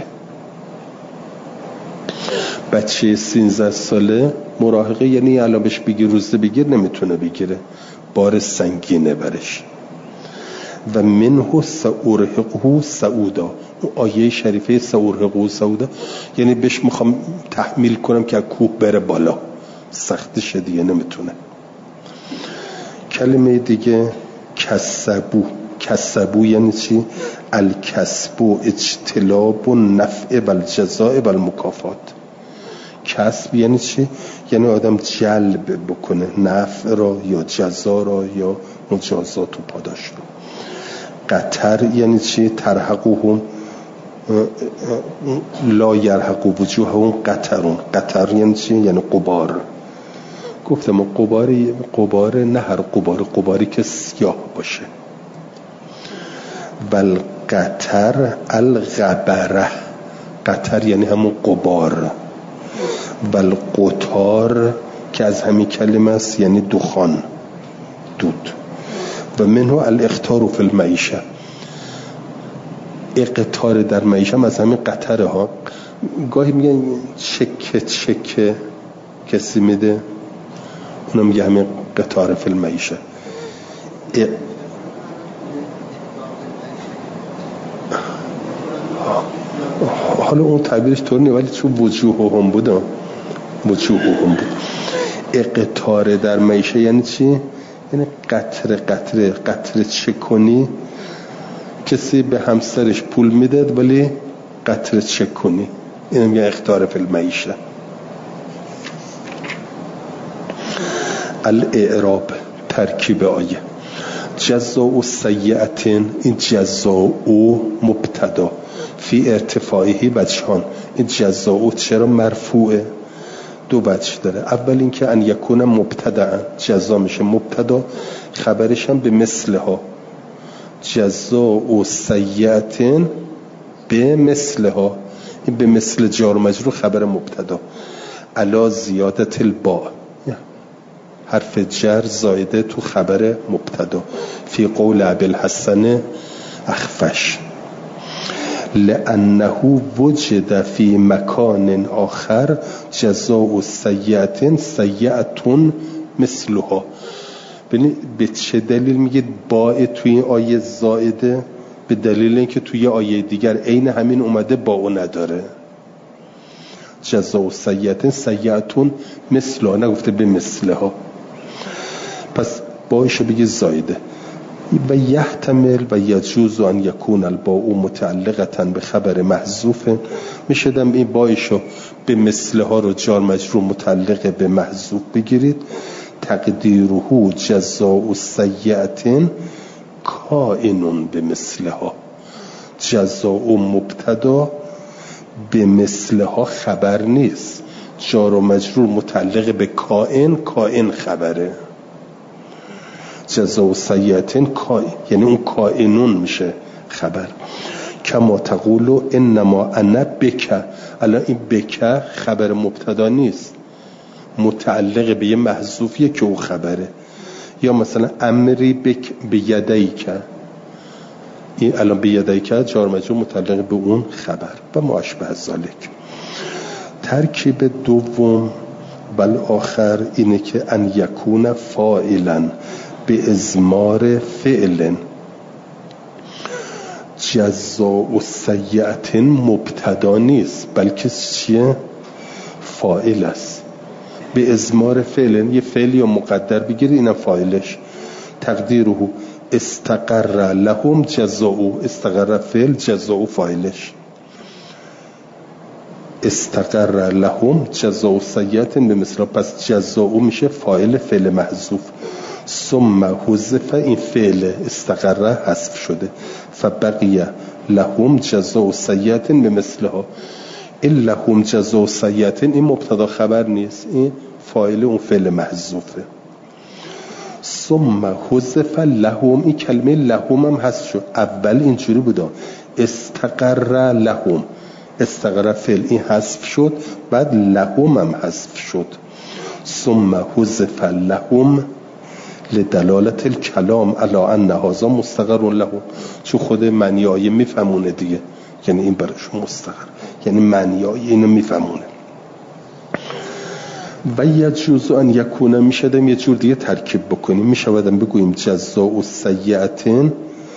بچه سینزده ساله مراهقه یعنی الان بهش بگی روزه بگیر نمیتونه بگیره، بار سنگینه برش. و منه سأرهقه سعودا، اون آیه شریفه سأرهقه سعودا یعنی بهش میخوام تحمیل کنم که از کوه بره بالا، سخت شدیه نمیتونه. کلمه دیگه کسبو، کسبو یعنی چی؟ الکسب و اجتلاب و نفع و الجزاء و المکافات. کسب یعنی چی؟ یعنی آدم جلب بکنه نفع را یا جزا را یا مجازات و پاداش را. قطر یعنی چی؟ ترحقهم لا یرحق وجوههم قطرون. قطر یعنی چی؟ یعنی غبار. گفتم غباری، غبار نه هر غبار، غباری که سیاه باشه. بل قطر الغبره، قطر یعنی همون غبار. بل قطار که از همین کلمه است یعنی دخان، دود. و منه الاختار فی المعیشه، اقتار در معیشه از همین قطره ها. گاهی میگن چکه چکه کسی میده، اونم میگه همین قطار فی المعیشه. ا... حالا اون تعبیرش طور نیه، ولی چون وجوه هم بود، وجوه هم بود. اقتار در معیشه یعنی چی؟ یعنی قطره قطره قطره چه کنی، کسی به همسرش پول میداد ولی قطره چک کنی، اینم میگه اختار فی المعیشه. الاعراب ترکیب آیه. جزاء سیئتین، این جزاء مبتدا، فی ارتفاعی وجهان. این جزاء چرا مرفوعه؟ دو وجه داره. اول این که ان یکون مبتدأ، جزا میشه مبتدا، خبرش هم به مثلها. جزاء سیئتین به مثلها، این به مثل جار و مجرور خبر مبتدا. علا زیادت الباء، حرف جر زایده تو خبر مبتدا. فی قول ابی الحسن اخفش. لانه وجد فی مکان آخر جزاء سیئة سیئة مثلها. ببینید به چه دلیل میگه با توی این آیه زائده؟ به دلیل اینکه توی آیه دیگر عین همین اومده با او نداره. جزاء سیئة سیئة مثلها، نگفته به مثلها، پس باشه بگه زائده. و یحتمل و یجوز ان یکون الباء متعلقه به خبر محذوف. میشه دم این بایشو به مثلها رو جار مجرور متعلق به محذوف بگیرید. تقدیره جزاء سیئة کائن به مثلها. جزاء مبتدا به مثلها خبر نیست، جار و مجرور متعلق به کائن، کائن خبره. جزاء سیئة کائن یعنی اون کائنون میشه خبر. کما تقول انما انا بک، الان این بک خبر مبتدا نیست، متعلق به یه محذوفیه که او خبره. یا مثلا امری بک بیدیک، این الان بیدیک جار مجرور متعلق به اون خبر و ما اشبه ذالک. ترکیب دوم بل آخر اینه که ان یکون فاعلا به ازمار فعل. جزاء سیئة مبتدا نیست بلکه چیه؟ فاعل است. به ازمار فعل، یه فعل یا مقدر بگیرید اینم فاعلش. تقدیره استقر لهم جزاء، استقر فعل، جزاء فاعلش. استقر لهم جزاء سیئة به مثل، پس جزاء میشه فاعل فعل محذوف. ثم حذف، این فعل استقر حذف شده. فبقی لهم جزاء سیئة به مثلها. این لهم جزاء سیئة این مبتدا خبر نیست، این فاعل اون فعل محذوفه. ثم حذف لهم، این کلمه لهم هم حذف شد. اول اینجوری بودا استقر لهم، استقر فعل این حذف شد، بعد لهم هم حذف شد. ثم حذف لهم لدلالت الکلام علی ان هذا مستقر لهم، چون خود معنی آیه میفهمونه دیگه، یعنی این براشون مستقر، یعنی معنی آیه اینو میفهمونه. و یجوز ان یکون، میشدم یه جور دیگه ترکیب بکنیم، میشودم بگوییم جزاء سیئة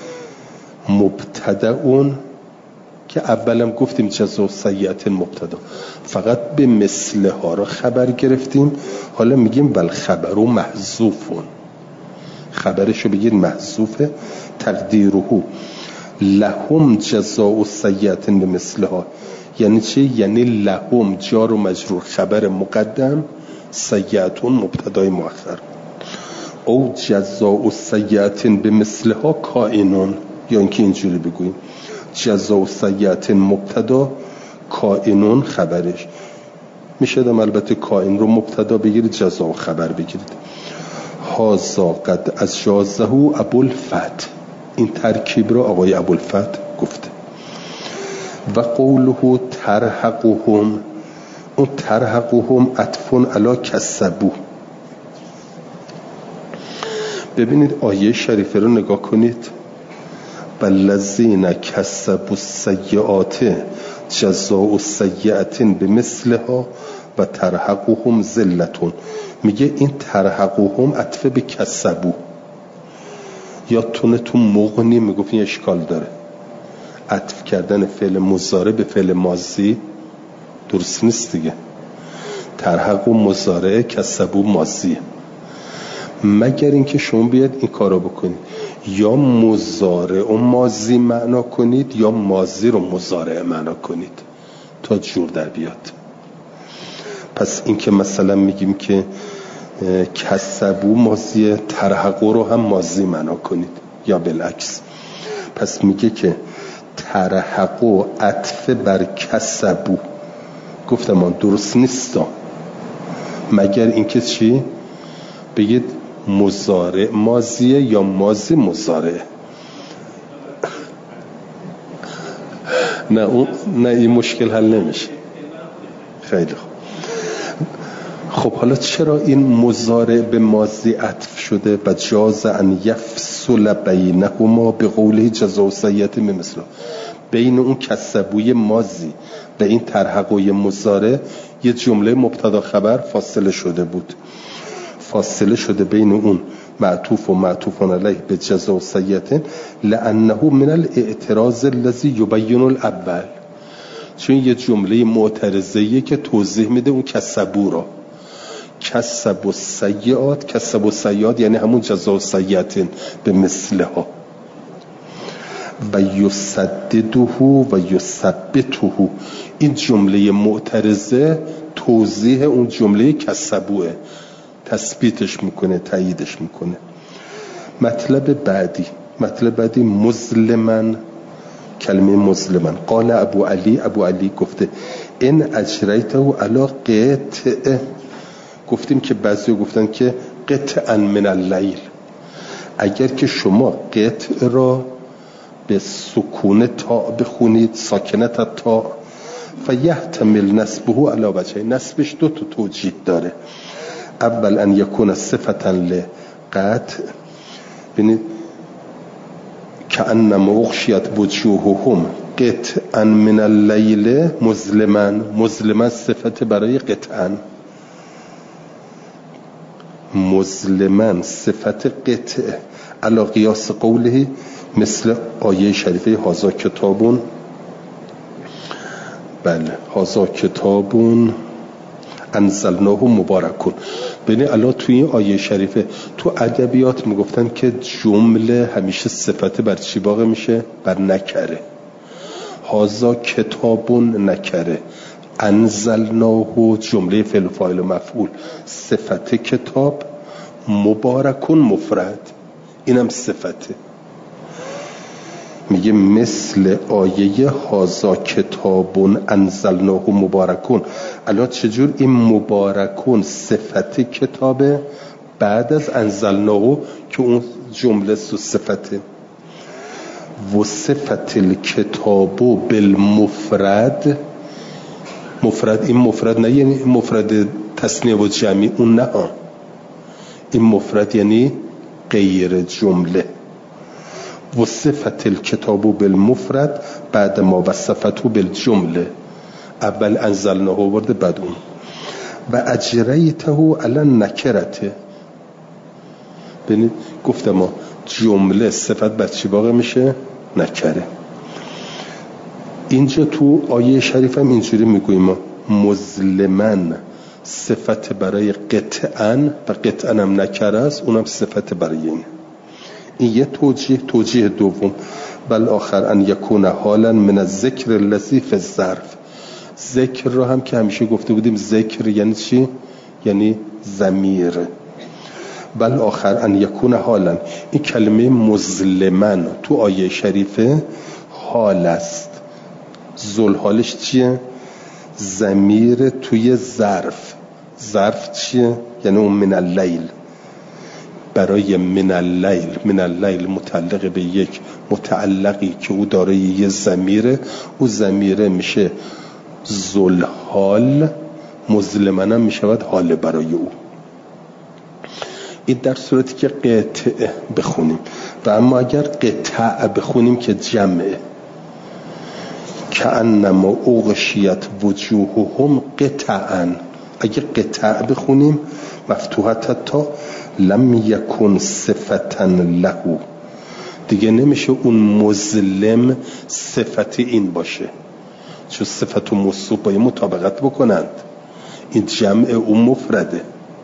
مبتدأ، که اولم گفتیم جزاء سیئة مبتدا، فقط به مثلها رو خبر گرفتیم. حالا میگیم بل خبر محذوفون، خبرشو بگید محذوفه. تقدیره لهم جزاء سیئة به مثلها، یعنی چی؟ یعنی لهم جار و مجرور خبر مقدم، سیئة مبتدای مؤخر. او جزاء سیئة به مثلها کائنون، یا اینکه اینجوری بگوییم جزاء سیئة مبتدا، کائنون خبرش. میشه دم البته کائن رو مبتدا بگیرید، جزاء خبر بگیرید. هازا قد از جازه ابوالفتح، این ترکیب رو آقای ابوالفتح گفته. و قوله ترحقهم، اون ترحقهم عطفون علی کسبو. ببینید آیه شریفه رو نگاه کنید. والذین کسبوا السیئات جزاء سیئة بمثلها و ترحقهم ذلتون. میگه این ترحقهم عطف به کسبو، یا تونه تو مغنی میگفت این اشکال داره، عطف کردن فعل مضارع به فعل ماضی درست نیست دیگه. ترحق و مضارع، کسبو ماضی، مگر اینکه شما بیاد این کارو بکنید، یا مضارع و ماضی معنا کنید یا ماضی رو مضارع معنا کنید تا جور در بیاد. پس این که مثلا میگیم که کسبو ماضی، ترحقو رو هم ماضی معنا کنید یا بالعکس. پس میگه که ترحقو عطف بر کسبو، گفتم من درست نیست، مگر اینکه چی بگید مضارع ماضیه یا ماضی مضارع. نه اون نه این مشکل حل نمیشه. خیلی خوب. خب حالا چرا این مضارع به ماضی عطف شده؟ و جاز ان یفصل بینهما به قوله جزاء سیئة مثله، بین اون کسبوی ماضی و این ترحقوی مضارع یه جمله مبتدا خبر فاصله شده بود، فاصله شده بین اون معطوف و معطوف علیه به جزاء سیئة لانه من الاعتراض الذی یبین الاول، چون یه جمله معترضه‌ایه که توضیح میده اون کسبو را. کسب و سیئات، کسب و سیئات یعنی همون جزاء سیئة به مثلها. و یسدده و یثبته، این جمله معترضه توضیح اون جمله کسبوه، تثبیتش میکنه، تاییدش میکنه. مطلب بعدی، مطلب بعدی مظلمن، کلمه مظلمن. قال ابو علی، ابو علی گفته ان اجریته علی قطع، گفتیم که بعضی گفتن که قطعا من اللیل، اگر که شما قطع را به سکون تا بخونید، ساکنت تا، فیحتمل نسبه علی وجهه، نسبش دو تا توجیه داره. اول ان یکون صفتا لقطع، ببینید کأنما اغشیت وجوههم قطعا من اللیل مظلما، مظلما صفت برای قطعا، مظلما صفت قطع علی قیاس قوله، مثل آیه شریفه هازا کتابون، بله هازا کتابون انزلناه مبارکون. ببینید الان توی این آیه شریفه تو ادبیات میگفتن که جمله همیشه صفت بر چی واقع میشه؟ بر نکره. هازا کتابون نکره، انزلناه جمله فعل و فاعل و مفعول، صفت کتاب، مبارکون مفرد، اینم صفته. میگه مثل آیه هازا کتابون انزلناه مبارکون. الان چجور این مبارکون صفت کتابه بعد از انزلناه که اون جمله سو صفته. و صفت الکتابو بالمفرد، مفرد، این مفرد نه یعنی مفرد تثنیه و جمعی، اون نه، این مفرد یعنی غیر جمله. و صفت الکتابو بالمفرد بعد ما وصفتو بالجمله، اول انزلناه آورده بعد اون. و اجریته علی نکرته، ببینید گفتم ما جمله صفت بر چی واقع میشه؟ نکره. اینجا تو آیه شریف هم اینجوری میگویم ما مظلمن صفت برای قطعا و قطعا هم نکره است، اونم صفت برای این. این یه توجیه. توجیه دوم بل آخر ان یکون حالا من الذکر الذی فی الظرف، ذکر رو هم که همیشه گفته بودیم ذکر یعنی چی؟ یعنی ضمیر. بل آخر ان یکون حالا، این کلمه مظلمن تو آیه شریفه حال است. ذل حالش چیه؟ ضمیر توی ظرف. ظرف چیه؟ یعنی اون من اللیل، برای من اللیل، من اللیل متعلق به یک متعلقی که او داره یه ضمیره، او ضمیره میشه ذل حال، مظلمن هم میشود حال برای او. این در صورتی که قطع بخونیم. و اما اگر قطع بخونیم که جمعه، کأنما اغشیت وجوههم قطعا، اگر قطع بخونیم مفتوحت تا لم یکن صفتا له، دیگه نمیشه اون مظلم صفت این باشه، چون صفت و موصوف باید مطابقت بکنند. این جمع اون مفرده.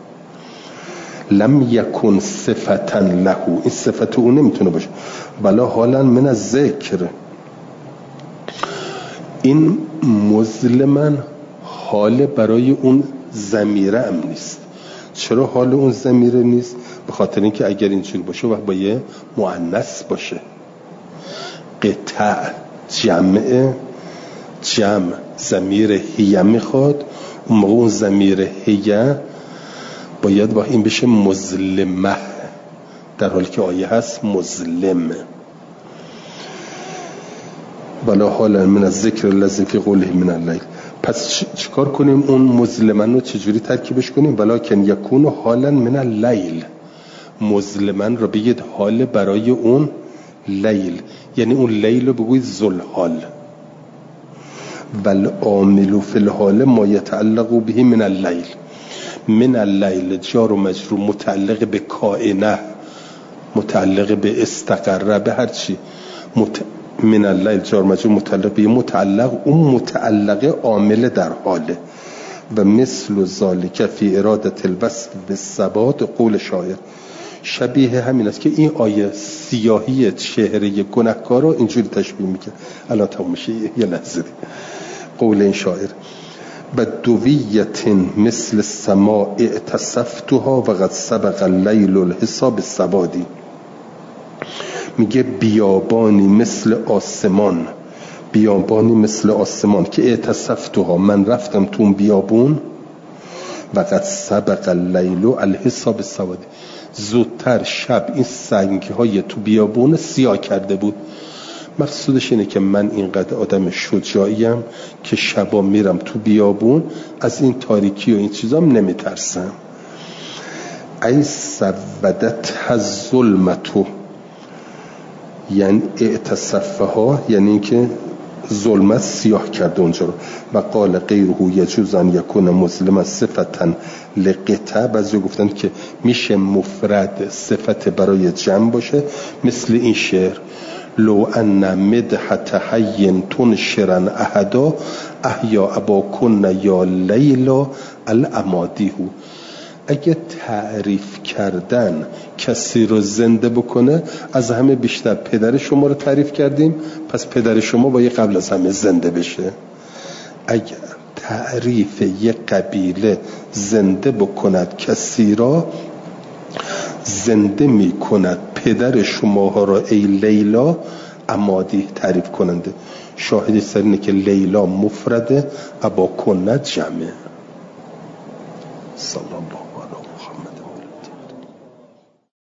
لم یکن صفتا له، این صفت اون نمیتونه باشه. بلا حالا من از ذکر، این مظلمن حال برای اون ضمیره هم نیست. چرا حال اون ضمیره نیست؟ به خاطر اینکه اگر اینجوری باشه و باید مؤنث باشه. قطع جمع، جمع ضمیر هیه میخواد، اون موقع اون ضمیر هیه باید با این بشه مظلمه، در حالی که آیه هست مظلم. بلا حالا من از ذکر الذی فی قوله من اللیل. پس چیکار کنیم؟ اون مظلمن رو چجوری ترکیبش کنیم؟ ولکن یکون حالا من اللیل، مظلمن رو بگید حال برای اون لیل، یعنی اون لیل رو بگوید ذل حال. والعامل فی الحال ما یتعلق به من اللیل. من اللیل جار و مجرور متعلق به کائنه، متعلق به استقره، به هر چی. مت... من اللیل جار و مجرور متعلق به متعلق، اون متعلق عامل در حاله. و مثل ذالک فی ارادت الوصف بالثبات قول شاعر، شبیه همین است که این آیه سیاهی چهره گناهکار رو اینجوری تشبیه میکنه. الان تمام میشه، یه لحظه. قول این شاعر بدویت مثل السماء اتصفتها و قد سبق اللیل الحساب السوادی. میگه بیابانی مثل آسمان، بیابانی مثل آسمان که اتصفتها، من رفتم تو اون بیابون، و قد سبق اللیل الحساب السوادی، زودتر شب این سنگ های تو بیابون سیاه کرده بود. مقصودش اینه که من اینقدر آدم شجاعیم که شبا میرم تو بیابون، از این تاریکی و این چیزام نمیترسم. ای سودت الظلمتو، یعنی اعتصفها، یعنی این که ظلمت سیاه کرده اونجا رو. و قال غیره یجوز ان یکون مسلما صفتا لقطع، بعضی گفتن که میشه مفرد صفت برای جمع باشه، مثل این شعر لو ان مدحت حی تنشرن احدا احیا ابا کن یا لیلا الامادیه. اگه تعریف کردن کسی رو زنده بکنه، از همه بیشتر پدر شما رو تعریف کردیم، پس پدر شما باید قبل از همه زنده بشه. اگر تعریف یک قبیله زنده بکند کسی را، زنده می کند پدر شما ها را ای لیلا امادی تعریف کننده. شاهدی سر اینه که لیلا مفرده، ابا کند جمعه. صلی الله